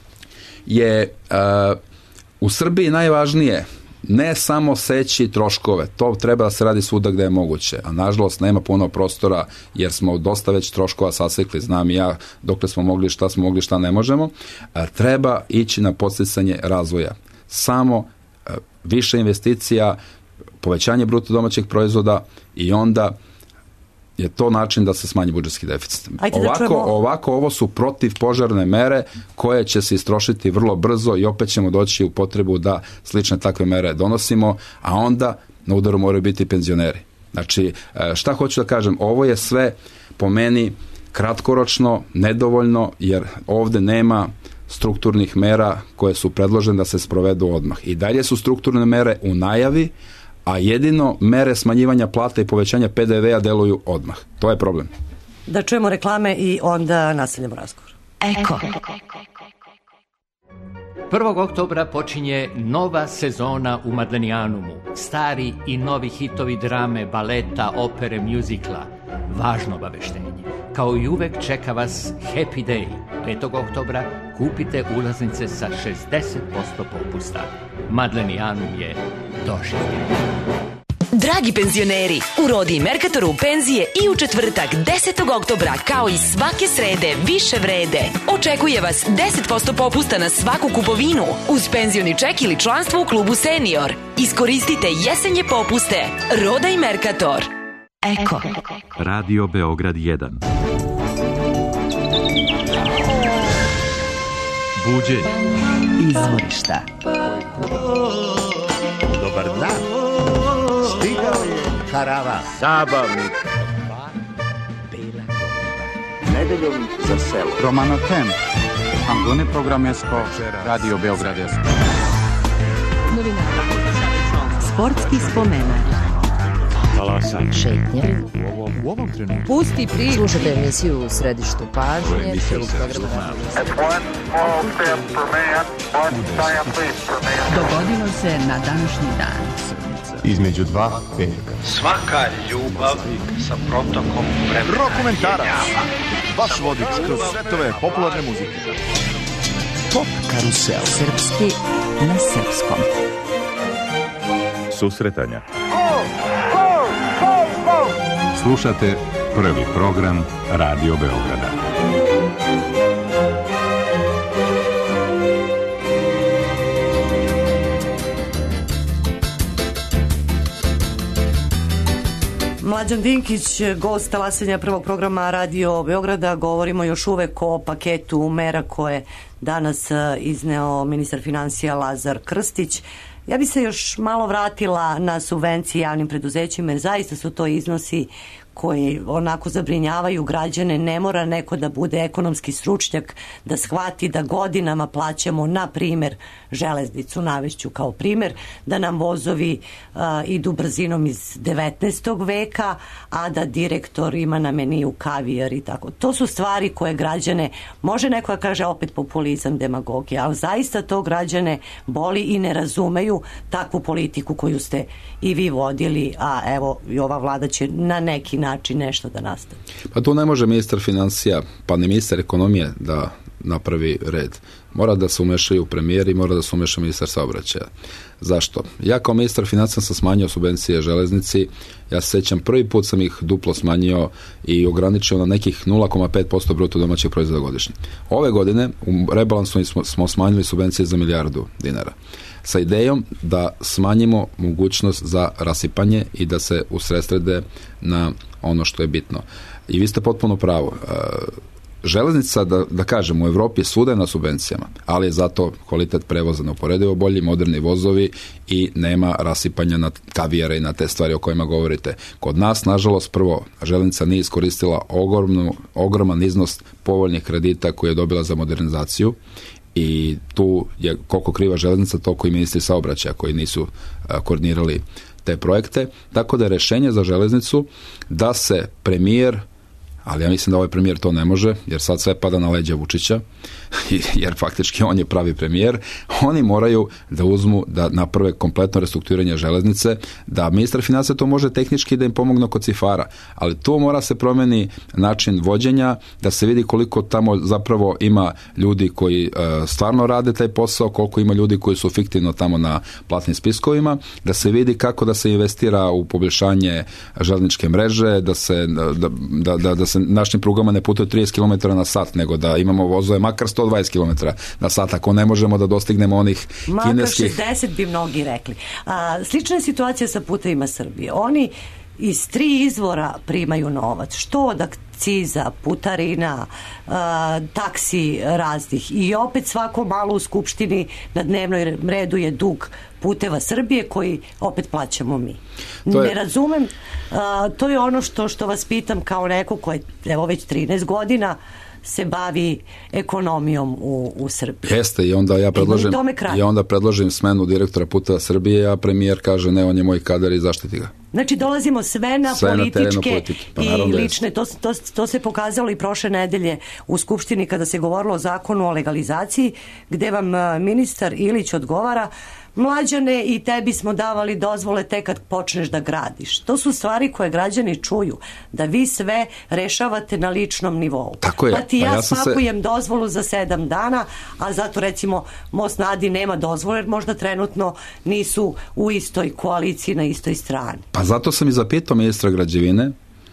je e, u Srbiji najvažnije ne samo seći troškove, to treba da se radi svuda gde je moguće, a nažalost nema puno prostora jer smo dosta već troškova sasekli, znam i ja dokle smo mogli, šta smo mogli, šta ne možemo. A treba ići na podsticanje razvoja. Samo a, više investicija, povećanje bruto domaćeg proizvoda i onda je to način da se smanji budžetski deficit. Ovako, ovako ovo su protivpožarne mere koje će se istrošiti vrlo brzo i opet ćemo doći u potrebu da slične takve mere donosimo, a onda na udaru moraju biti penzioneri. Znači, šta hoću da kažem, ovo je sve po meni kratkoročno, nedovoljno, jer ovde nema strukturnih mera koje su predložene da se sprovedu odmah. I dalje su strukturne mere u najavi, a jedino mere smanjivanja plata i povećanja P D V-a deluju odmah. To je problem. Da čujemo reklame i onda nastavljamo razgovor. Eko. prvog oktobra počinje nova sezona u Madlenijanumu. Stari i novi hitovi drame, baleta, opere, mjuzikla. Važno obaveštenje. Kao i uvek čeka vas Happy Day. petog oktobra kupite ulaznice sa šezdeset posto popusta. Madlenijanum je doživljen. Dragi penzioneri, u Rodi i Merkatoru penzije i u četvrtak desetog oktobra kao i svake srede više vrede. Očekuje vas deset posto popusta na svaku kupovinu uz penzioni ček ili članstvo u klubu Senior. Iskoristite jesenje popuste. Roda i Merkator. Eko. Radio Beograd jedan. Buđenje. Izvorišta. Dobar dan. Stigao je karavan. Zabavnik. Nedeljom za selo. Romano Tem. Angone Programesko. Radio Beogradesko. Sportski spomenak. Talasanje. Šetnje. U ovom, u ovom trenutku. Pusti priču. Slušajte emisiju u središtu pažnje. Dogodilo se na današnji dan. između dva petka. Svaka ljubav sa protokom vremena. Rokomentarac, vaš vodič kroz svetove popularne muzike. Pop karusel. Srpski na srpskom. Susretanja. Slušate prvi program Radio Beograda. Mlađan Dinkić, gost talasanja prvog programa Radio Beograda. Govorimo još uvek o paketu mera koje danas izneo ministar financija Lazar Krstić. Ja bi se još malo vratila na subvencije javnim preduzećima, jer zaista su to iznosi koji onako zabrinjavaju građane. Ne mora neko da bude ekonomski stručnjak da shvati da godinama plaćamo, na primer, železnicu, navešću kao primer, da nam vozovi uh, idu brzinom iz devetnaestog veka, a da direktor ima na meniju kavijar i tako. To su stvari koje građane, može neko da kaže opet populizam, demagogija, ali zaista to građane boli i ne razumeju takvu politiku koju ste i vi vodili, a evo i ova vlada će na neki način nešto da nastavi. Pa tu ne može ministar financija, pa ni ministar ekonomije da napravi red. Mora da se umešaju premijer i mora da se umeša ministar saobraćaja. Zašto? Ja kao ministar financija sam smanjio subvencije železnici. Ja se sećam, prvi put sam ih duplo smanjio i ograničio na nekih nula zarez pet posto bruto domaćeg proizvoda godišnje. Ove godine u rebalansu smo, smo smanjili subvencije za milijardu dinara. Sa idejom da smanjimo mogućnost za rasipanje i da se usredsrede na ono što je bitno. I vi ste potpuno pravo. Železnica, da, da kažem, u Evropi svuda je na subvencijama, ali je zato kvalitet prevoza neuporedivo bolji, moderni vozovi i nema rasipanja na kavijare i na te stvari o kojima govorite. Kod nas, nažalost, prvo, železnica nije iskoristila ogromnu, ogroman iznos povoljnih kredita koje je dobila za modernizaciju. I tu je koliko kriva železnica, toliko i ministri saobraćaja koji nisu a, koordinirali te projekte. Tako da je rešenje za železnicu da se premijer, ali ja mislim da ovaj premijer to ne može, jer sad sve pada na leđa Vučića, jer faktički on je pravi premijer, oni moraju da uzmu, da naprave kompletno restrukturiranje železnice, da ministar financija to može tehnički da im pomogne kod cifara, ali tu mora se promeni način vođenja, da se vidi koliko tamo zapravo ima ljudi koji e, stvarno rade taj posao, koliko ima ljudi koji su fiktivno tamo na platnim spiskovima, da se vidi kako da se investira u poboljšanje železničke mreže, da se, da, da, da, da se našim prugama ne putuje trideset kilometara na sat, nego da imamo vozove makar sto dvadeset kilometara na sat, ako ne možemo da dostignemo onih makar kineskih... Makar šezdeset bi mnogi rekli. A, slična je situacija sa Putevima Srbije. Oni iz tri izvora primaju novac. Što od akciza, putarina, a, taksi raznih. I opet svako malo u Skupštini na dnevnoj redu je dug Puteva Srbije koji opet plaćamo mi. Je... Ne razumem, a, to je ono što, što vas pitam kao neko koji evo već trinaest godina se bavi ekonomijom u, u Srbiji. Jeste, i onda ja predložim, i onda predložim smenu direktora Puteva Srbije, a premijer kaže ne, on je moj kadar i zaštiti ga. Znači dolazimo sve na sve političke na pa, i lične, to, to, to se pokazalo i prošle nedelje u Skupštini kada se govorilo o zakonu o legalizaciji, gde vam ministar Ilić odgovara: Mlađane, i tebi smo davali dozvole tek kad počneš da gradiš. To su stvari koje građani čuju, da vi sve rešavate na ličnom nivou. Tako je. Pa ti ja, ja spakujem se... dozvolu za sedam dana, a zato recimo Most na Adi nema dozvole, jer možda trenutno nisu u istoj koaliciji, na istoj strani. Pa zato sam i zapitao ministra građevine,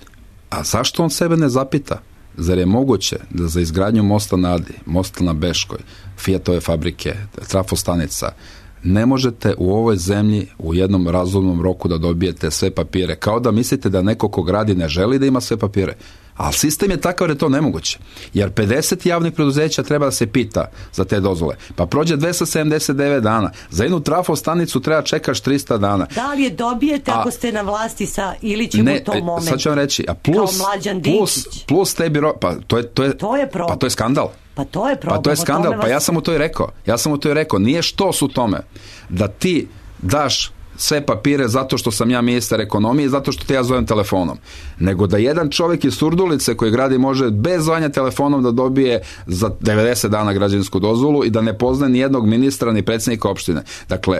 a zašto on sebe ne zapita? Zar je moguće da za izgradnju mosta na Adi, mosta na Beškoj, Fiatove fabrike, trafostanica, ne možete u ovoj zemlji u jednom razumnom roku da dobijete sve papire, kao da mislite da neko ko gradi ne želi da ima sve papire. Ali sistem je takav da je to nemoguće. Jer pedeset javnih preduzeća treba da se pita za te dozvole. Pa prođe dvesta sedamdeset devet dana. Za jednu trafostanicu treba čekaš trista dana. Da li je dobijete a, ako ste na vlasti sa Ilićem ne, u tom momentu? Sad ću vam reći, a plus, plus, plus te biro, pa to je, to je, to je pa to je skandal. Pa to je problem. Pa to je skandal, pa ja sam mu to i rekao. Ja sam mu to i rekao. Nije što su tome da ti daš sve papire zato što sam ja ministar ekonomije, zato što te ja zovem telefonom. Nego da jedan čovjek iz Surdulice koji gradi može bez zvanja telefonom da dobije za devedeset dana građevinsku dozvolu i da ne poznaje ni jednog ministra ni predsjednika opštine. Dakle,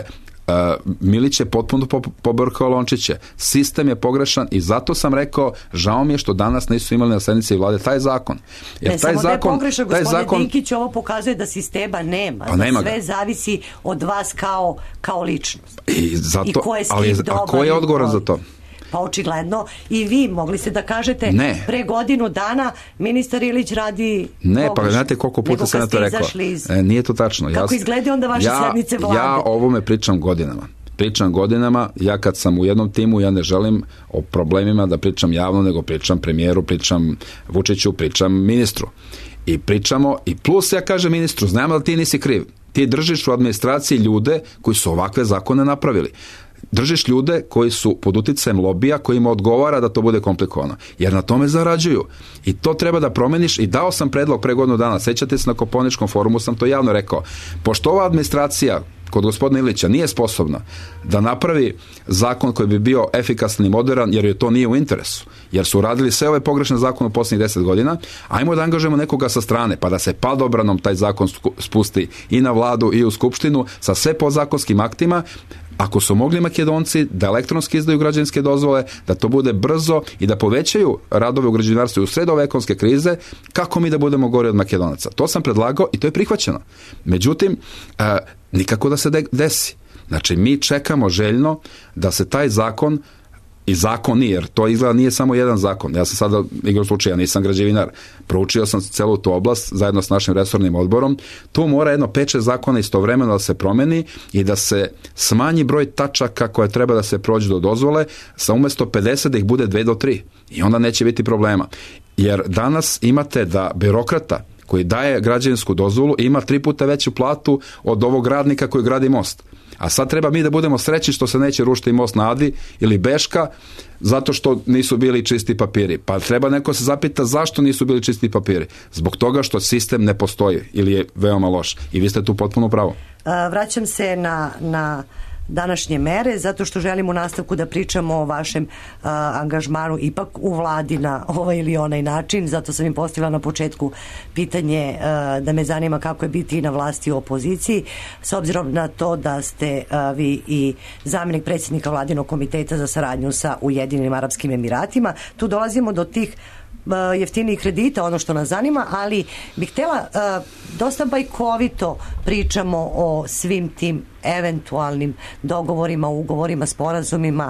Uh, Milić je potpuno po, pobrkao lončiće. Sistem je pogrešan i zato sam rekao, žao mi je što danas nisu imali na sednici vlade taj zakon. Jer ne, taj samo zakon, da je pogrešan, gospodine zakon... Dinkić, ovo pokazuje da sistema nema. Pa nema sve ga. Zavisi od vas kao, kao ličnost. I, zato, I ko je s kim ali, dobar. A ko je odgovoran za to? Pa očigledno i vi mogli ste da kažete ne. Pre godinu dana ministar Ilić radi ne, pogrešno. Pa znate koliko puta sam na to rekao. Iz... E, nije to tačno. Kako ja, izgledaju onda vaše ja, sednice vlade? Ja o ovome pričam godinama. Pričam godinama, ja kad sam u jednom timu, ja ne želim o problemima da pričam javno, nego pričam premijeru, pričam Vučiću, pričam ministru. I pričamo, i plus ja kažem ministru, znam da ti nisi kriv. Ti držiš u administraciji ljude koji su ovakve zakone napravili. Držiš ljude koji su pod uticajem lobija kojima odgovara da to bude komplikovano. Jer na tome zarađuju. I to treba da promeniš i dao sam predlog pre godinu dana. Sećate se na Kopaoničkom forumu, sam to javno rekao. Pošto ova administracija kod gospodina Ilića nije sposobna da napravi zakon koji bi bio efikasan i moderan, jer je to nije u interesu. Jer su radili sve ove pogrešne zakone u posljednjih deset godina, ajmo da angažujemo nekoga sa strane, pa da se padobranom taj zakon spusti i na vladu i u skupštinu sa sve podzakonskim aktima. Ako su mogli Makedonci da elektronski izdaju građevinske dozvole, da to bude brzo i da povećaju radove u građevinarstvu u sred ove ekonomske krize, kako mi da budemo gori od Makedonaca? To sam predlagao i to je prihvaćeno. Međutim, e, nikako da se de- desi. Znači, mi čekamo željno da se taj zakon i zakoni, jer to izgleda nije samo jedan zakon. Ja sam sada, igrom slučaja, ja nisam građevinar. Proučio sam celu tu oblast zajedno s našim resornim odborom. Tu mora jedno pet šest zakona istovremeno da se promeni i da se smanji broj tačaka koje treba da se prođe do dozvole, sa umesto pedeset da ih bude dve do tri. I onda neće biti problema. Jer danas imate da birokrata koji daje građevinsku dozvolu ima tri puta veću platu od ovog radnika koji gradi most. A sad treba mi da budemo srećni što se neće rušiti most na Adi ili Beška zato što nisu bili čisti papiri. Pa treba neko se zapita zašto nisu bili čisti papiri. Zbog toga što sistem ne postoji ili je veoma loš. I vi ste tu potpuno pravo. Vraćam se na, na današnje mere, zato što želim u nastavku da pričamo o vašem uh, angažmanu ipak u vladi na ovaj ili onaj način, zato sam im postavila na početku pitanje uh, da me zanima kako je biti na vlasti u opoziciji, s obzirom na to da ste uh, vi i zamjenik predsjednika vladinog komiteta za saradnju sa Ujedinjenim Arapskim Emiratima. Tu dolazimo do tih jeftinijih kredita, ono što nas zanima, ali bih htjela, dosta bajkovito pričamo o svim tim eventualnim dogovorima, ugovorima, sporazumima.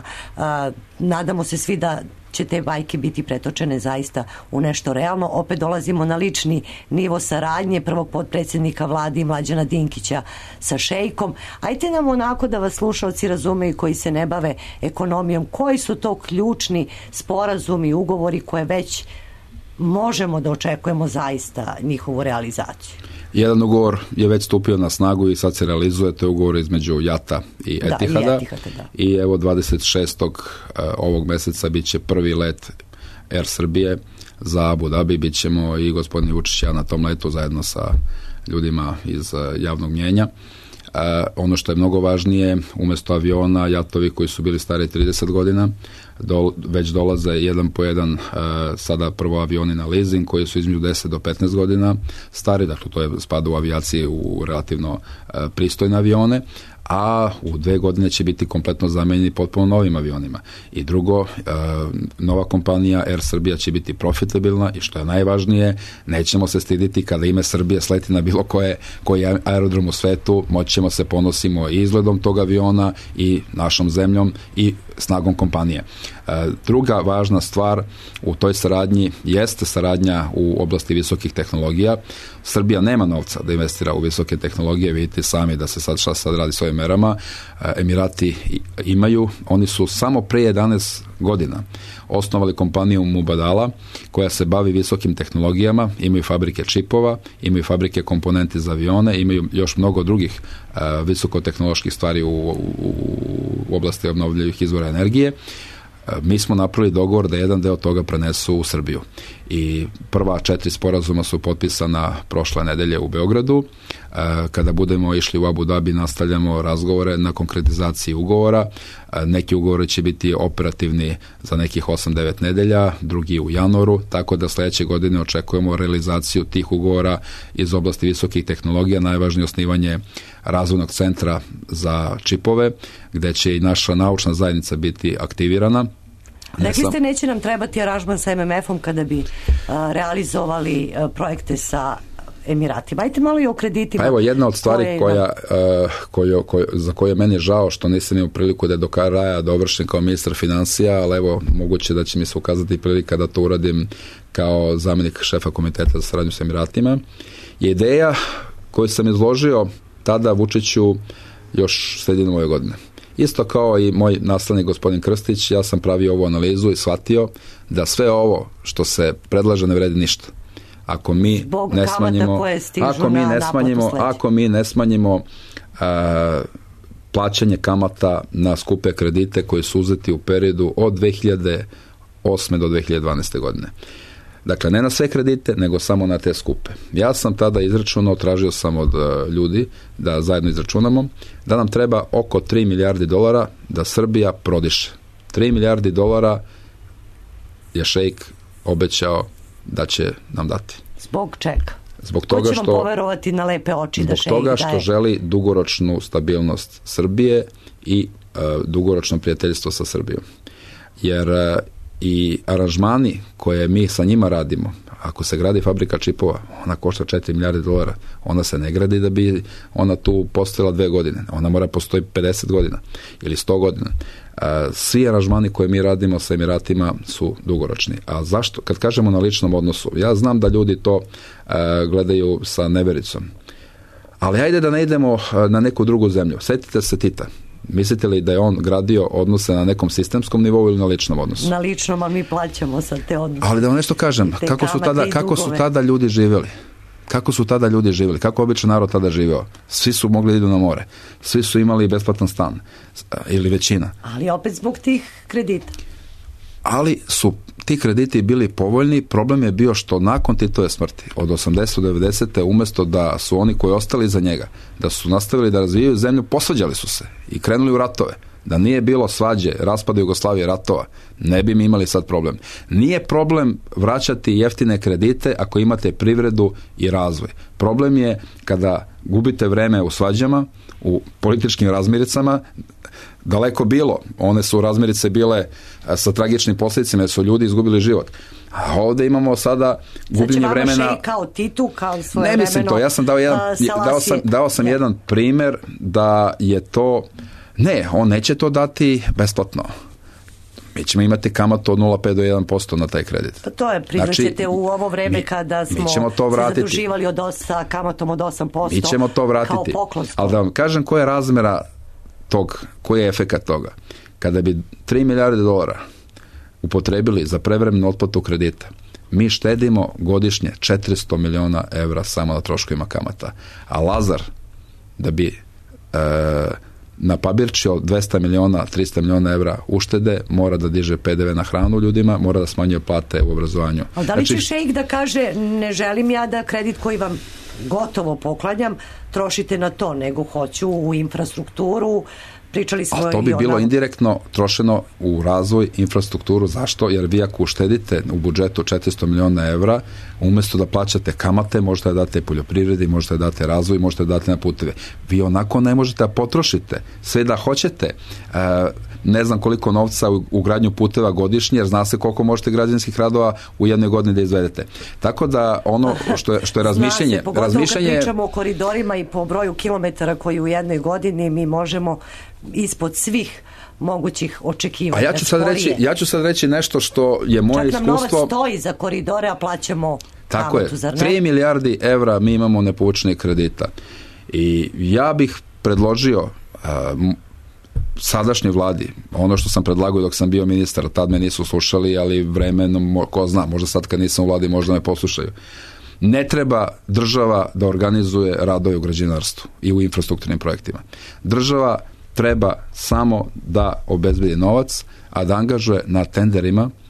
Nadamo se svi da će te bajke biti pretočene zaista u nešto realno. Opet dolazimo na lični nivo saradnje prvog potpredsjednika vlade Mlađana Dinkića sa šejkom. Ajte nam onako da vas slušalci razumeju koji se ne bave ekonomijom. Koji su to ključni sporazumi, ugovori koje već možemo da očekujemo zaista njihovu realizaciju? Jedan ugovor je već stupio na snagu i sad se realizuje, to je ugovor između Jata i Etihada. Da, i, Etihada, da. I evo dvadeset šestog ovog meseca bit će prvi let Air Srbije za Abu Dhabi. Bit ćemo i gospodin Vučić ja na tom letu zajedno sa ljudima iz javnog mnjenja. Uh, ono što je mnogo važnije, umjesto aviona, jatovi koji su bili stari trideset godina, do, već dolaze jedan po jedan uh, sada prvo avioni na leasing koji su između deset do petnaest godina stari, dakle to je spada u avijaciji u relativno uh, pristojne avione, a u dve godine će biti kompletno zamenjeni potpuno novim avionima. I drugo, e, nova kompanija Air Srbija će biti profitabilna i što je najvažnije, nećemo se stiditi kada ime Srbija sleti na bilo koje, koji aerodrom u svetu, moći ćemo se ponosimo i izgledom tog aviona i našom zemljom i snagom kompanije. E, druga važna stvar u toj saradnji jeste saradnja u oblasti visokih tehnologija. Srbija nema novca da investira u visoke tehnologije, vidite sami da se sad šta sad radi s ovim merama. Emirati imaju, oni su samo pre jedanaest godina osnovali kompaniju Mubadala koja se bavi visokim tehnologijama, imaju fabrike čipova, imaju fabrike komponenti za avione, imaju još mnogo drugih uh, visokotehnoloških stvari u, u, u oblasti obnovljivih izvora energije. Mi smo napravili dogovor da jedan deo toga prenesu u Srbiju. I prva četiri sporazuma su potpisana prošle nedelje u Beogradu. Kada budemo išli u Abu Dhabi, nastavljamo razgovore na konkretizaciji ugovora. Neki ugovori će biti operativni za nekih osam devet nedelja, drugi u januaru, tako da sljedeće godine očekujemo realizaciju tih ugovora iz oblasti visokih tehnologija, najvažnije osnivanje razvojnog centra za čipove, gde će i naša naučna zajednica biti aktivirana. Rekli ste, neće nam trebati aranžman sa em em efom kada bi uh, realizovali uh, projekte sa Emiratima. Ajte malo i o kreditima. Pa evo, jedna od stvari koje... koja, uh, koju, koju, za koje meni je žao što nisam imao priliku da je do kraja dovršen kao ministar financija, ali evo, moguće da će mi se ukazati prilika da to uradim kao zamjenik šefa komiteta za saradnju sa Emiratima, je ideja koju sam izložio tada Vučiću još sredinom ove godine. Isto kao i moj naslednik gospodin Krstić, ja sam pravio ovu analizu i shvatio da sve ovo što se predlaže ne vredi ništa. Ako mi Zbog ne smanjimo, ako mi ne smanjimo, ako mi ne smanjimo uh, plaćanje kamata na skupe kredite koji su uzeti u periodu od dve hiljade osme do dve hiljade dvanaeste godine. Dakle, ne na sve kredite, nego samo na te skupe. Ja sam tada izračunao, tražio sam od uh, ljudi da zajedno izračunamo, da nam treba oko tri milijardi dolara da Srbija prodiše. tri milijardi dolara je šejk obećao da će nam dati. Zbog čega? Zbog toga Ko će što, vam poverovati na lepe oči da šejk daje? Zbog toga što želi dugoročnu stabilnost Srbije i uh, dugoročno prijateljstvo sa Srbijom. Jer uh, i aranžmani koje mi sa njima radimo, ako se gradi fabrika čipova, ona košta četiri milijarde dolara, ona se ne gradi da bi ona tu postojala dve godine, ona mora postoji pedeset godina ili sto godina. Svi aranžmani koje mi radimo sa Emiratima su dugoročni. A zašto? Kad kažemo na ličnom odnosu, ja znam da ljudi to gledaju sa nevericom, ali hajde da ne idemo na neku drugu zemlju. Sjetite se Tita. Mislite li da je on gradio odnose na nekom sistemskom nivou ili na ličnom odnosu? Na ličnom, a mi plaćamo sad te odnose. Ali da vam nešto kažem, kako su, tada, kako su tada ljudi živjeli? Kako su tada ljudi živjeli? Kako običan narod tada živio? Svi su mogli da idu na more. Svi su imali besplatan stan. Ili većina. Ali opet zbog tih kredita. Ali su ti krediti bili povoljni. Problem je bio što nakon Titove smrti od osamdeset do devedeset umjesto da su oni koji ostali za njega, da su nastavili da razvijaju zemlju, posvađali su se i krenuli u ratove. Da nije bilo svađe, raspada Jugoslavije, ratova, ne bi mi imali sad problem. Nije problem vraćati jeftine kredite ako imate privredu i razvoj. Problem je kada gubite vreme u svađama, u političkim razmiricama. Daleko bilo, one su razmirice bile sa tragičnim posljedicama jer su ljudi izgubili život. A ovdje imamo sada gubljenje vremena. Znači vama kao Titu, kao svoje Ne mislim to, ja sam dao jedan, uh, dao sam, dao sam jedan primjer da je to, ne, on neće to dati besplatno. Mi ćemo imati kamatu od nula zarez pet do jedan posto na taj kredit. Pa to je, priznaćete, znači, u ovo vreme mi, kada smo se zaduživali od sa kamatom od osam posto. Mi ćemo to vratiti. Ali da vam kažem koja je razmjera tog, koji je efekat toga. Kada bi tri milijarde dolara upotrebili za prevremenu otplatu kredita, mi štedimo godišnje četiristo miliona evra samo na troškovima kamata. A Lazar, da bi e, napabirčio dvesta miliona, trista miliona evra uštede, mora da diže pe de ve na hranu ljudima, mora da smanjuje plate u obrazovanju. Ali da li znači, će šejk da kaže, ne želim ja da kredit koji vam gotovo poklanjam trošite na to, nego hoću u infrastrukturu. Pričali smo. A to bi bilo indirektno trošeno u razvoj, infrastrukturu. Zašto? Jer vi ako uštedite u budžetu četiristo miliona evra, umjesto da plaćate kamate, možete da date poljoprivredi, možete da date razvoj, možete da date na puteve. Vi onako ne možete da potrošite sve da hoćete. E, ne znam koliko novca u, u gradnju puteva godišnje, jer zna se koliko možete građevinskih radova u jednoj godini da izvedete. Tako da ono što je, što je razmišljanje... Zna se, pogotovo razmišljanje... kad pričamo o koridorima i po broju kilometara koji u jednoj godini mi možemo ispod svih mogućih očekivanja. A ja ću sad reći, ja ću sad reći nešto što je moje iskustvo. Čak nam novac stoji za koridore, a plaćamo tako kamatu, je, zar ne? tri milijardi evra mi imamo nepovučenih kredita. I ja bih predložio uh, sadašnjoj vladi, ono što sam predlagao dok sam bio ministar, tad me nisu slušali, ali vremenom, ko zna, možda sad kad nisam u vladi, možda me poslušaju. Ne treba država da organizuje radove u građevinarstvu i u infrastrukturnim projektima. Država treba samo da obezbedi novac, a da angažuje na tenderima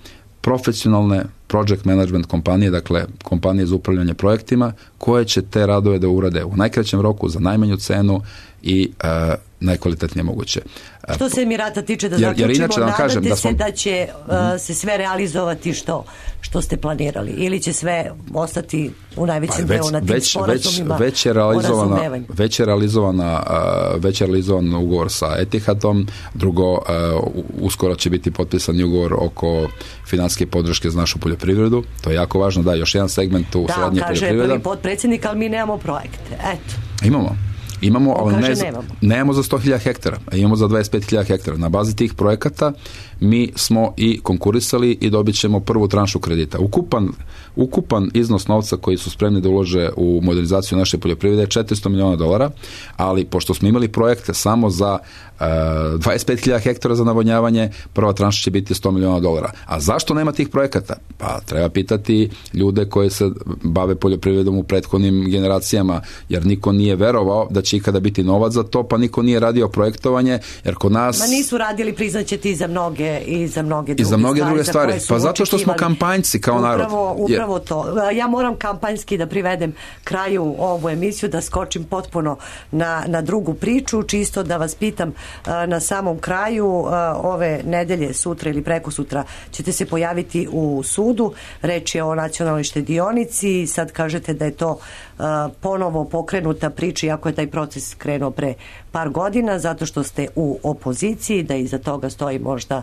profesionalne project management kompanije, dakle kompanije za upravljanje projektima, koje će te radove da urade u najkraćem roku za najmanju cenu i uh, najkvalitetnije moguće. Što se Emirata tiče, da jer, zaključimo, jer inače, da nadate kažem, da smo... se da će uh, se sve realizovati što, što ste planirali, ili će sve ostati u najvećem delu na tim već, sporazumima? Već, već je realizovana, već je realizovana, uh, već je realizovan ugovor sa Etihadom, drugo, uh, uskoro će biti potpisan ugovor oko financijske podrške za našu poljoprivredu. To je jako važno, da, još jedan segment u saradnji poljoprivreda. Da, kaže prvi potpredsjednik, ali mi nemamo projekte. Eto. Imamo. Imamo, On ali kaže, ne, nemamo. nemamo za sto hiljada hektara, a imamo za dvadeset pet hiljada hektara. Na bazi tih projekata mi smo i konkurisali i dobit ćemo prvu tranšu kredita. Ukupan, ukupan iznos novca koji su spremni da ulože u modernizaciju naše poljoprivrede je četiristo miliona dolara, ali pošto smo imali projekte samo za uh, dvadeset pet hiljada hektara za navodnjavanje, prva tranša će biti sto miliona dolara. A zašto nema tih projekata? Pa treba pitati ljude koji se bave poljoprivredom u prethodnim generacijama, jer niko nije verovao da će ikada biti novac za to, pa niko nije radio projektovanje, jer kod nas... Ma nisu radili, priznaćete, i za mnoge i za mnoge druge I za mnoge stvari, druge stvari. Pa zato što smo očekivali. kampanjci kao upravo, narod. Upravo to. Ja moram kampanjski da privedem kraju ovu emisiju, da skočim potpuno na, na drugu priču, čisto da vas pitam na samom kraju, ove nedelje, sutra ili preko sutra, ćete se pojaviti u sudu. Reč je o nacionalnoj štedionici. Sad kažete da je to ponovo pokrenuta priča, iako je taj proces krenuo pre par godina, zato što ste u opoziciji, da iza toga stoji možda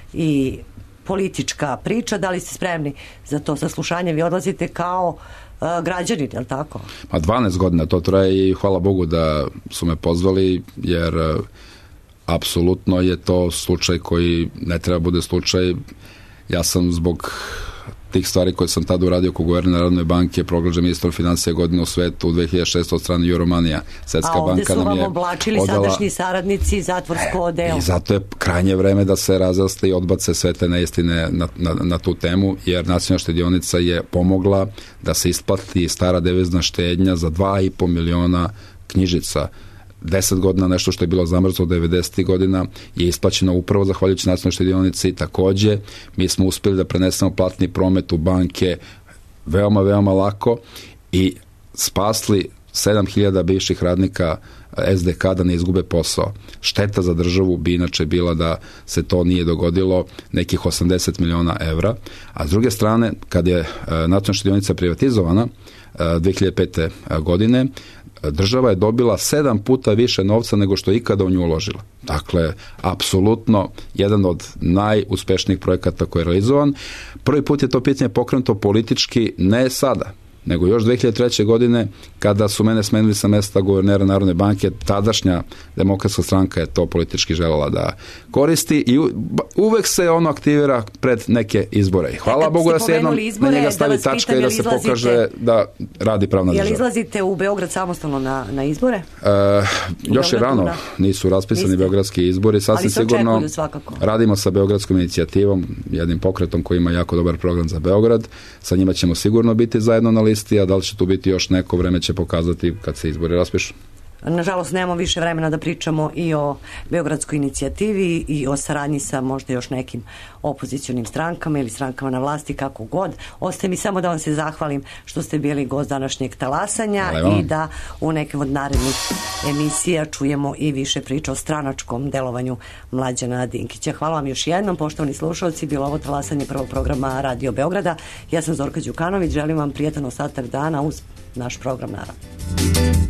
i politička priča. Da li ste spremni za to saslušanje? Vi odlazite kao uh, građanin, je li tako? Pa dvanaest godina to traje i hvala Bogu da su me pozvali, jer uh, apsolutno je to slučaj koji ne treba bude slučaj. Ja sam zbog tih stvari koje sam tada uradio kao guverner Narodne banke proglašen ministrom financija godine u svetu u dve hiljade šeste od strane Euromonija. Svetska banka nam je A ovde su vam oblačili odala... sadašnji saradnici zatvorsko odelo. I zato je krajnje vreme da se razrasta i odbace sve te neistine na, na, na tu temu, jer nacionalna štedionica je pomogla da se isplati stara devizna štednja za dva i po miliona knjižica. deset godina nešto što je bilo zamrzlo devedesetih godina je isplaćeno upravo zahvaljujući nacionalnoj štedionici. Takođe, mi smo uspjeli da prenesemo platni promet u banke veoma, veoma lako i spasli sedam hiljada bivših radnika es de ka da ne izgube posao. Šteta za državu bi inače bila da se to nije dogodilo, nekih osamdeset miliona evra. A s druge strane, kad je nacionalna štedionica privatizovana dve hiljade pete. godine, država je dobila sedam puta više novca nego što je ikada u nju uložila. Dakle, apsolutno jedan od najuspešnijih projekata koji je realizovan. Prvi put je to pitanje pokrenuto politički, ne sada, nego još dve hiljade treće. godine kada su mene smenili sa mesta guvernera Narodne banke, tadašnja demokratska stranka je to politički želela da koristi i uvek se ono aktivira pred neke izbore. I hvala Bogu da se jednom na njega stavi tačka i da se pokaže da radi pravna država. Jel izlazite u Beograd samostalno na, na izbore? E, još je rano, nisu raspisani Niste. beogradski izbori, sasvim sigurno radimo sa beogradskom inicijativom, jednim pokretom koji ima jako dobar program za Beograd, sa njima ćemo sigurno biti zajedno na listi, a da li će tu biti još neko, vreme će pokazati kad se izbori raspišu. Nažalost, nemamo više vremena da pričamo i o beogradskoj inicijativi i o saradnji sa možda još nekim opozicionim strankama ili strankama na vlasti, kako god. Ostaje mi samo da vam se zahvalim što ste bili gost današnjeg talasanja i da u nekim od narednih emisija čujemo i više priča o stranačkom delovanju Mlađana Dinkića. Hvala vam još jednom, poštovani slušalci, bilo ovo talasanje prvog programa Radio Beograda. Ja sam Zorka Đukanović, želim vam prijatan ostatak dana uz naš program, naravno.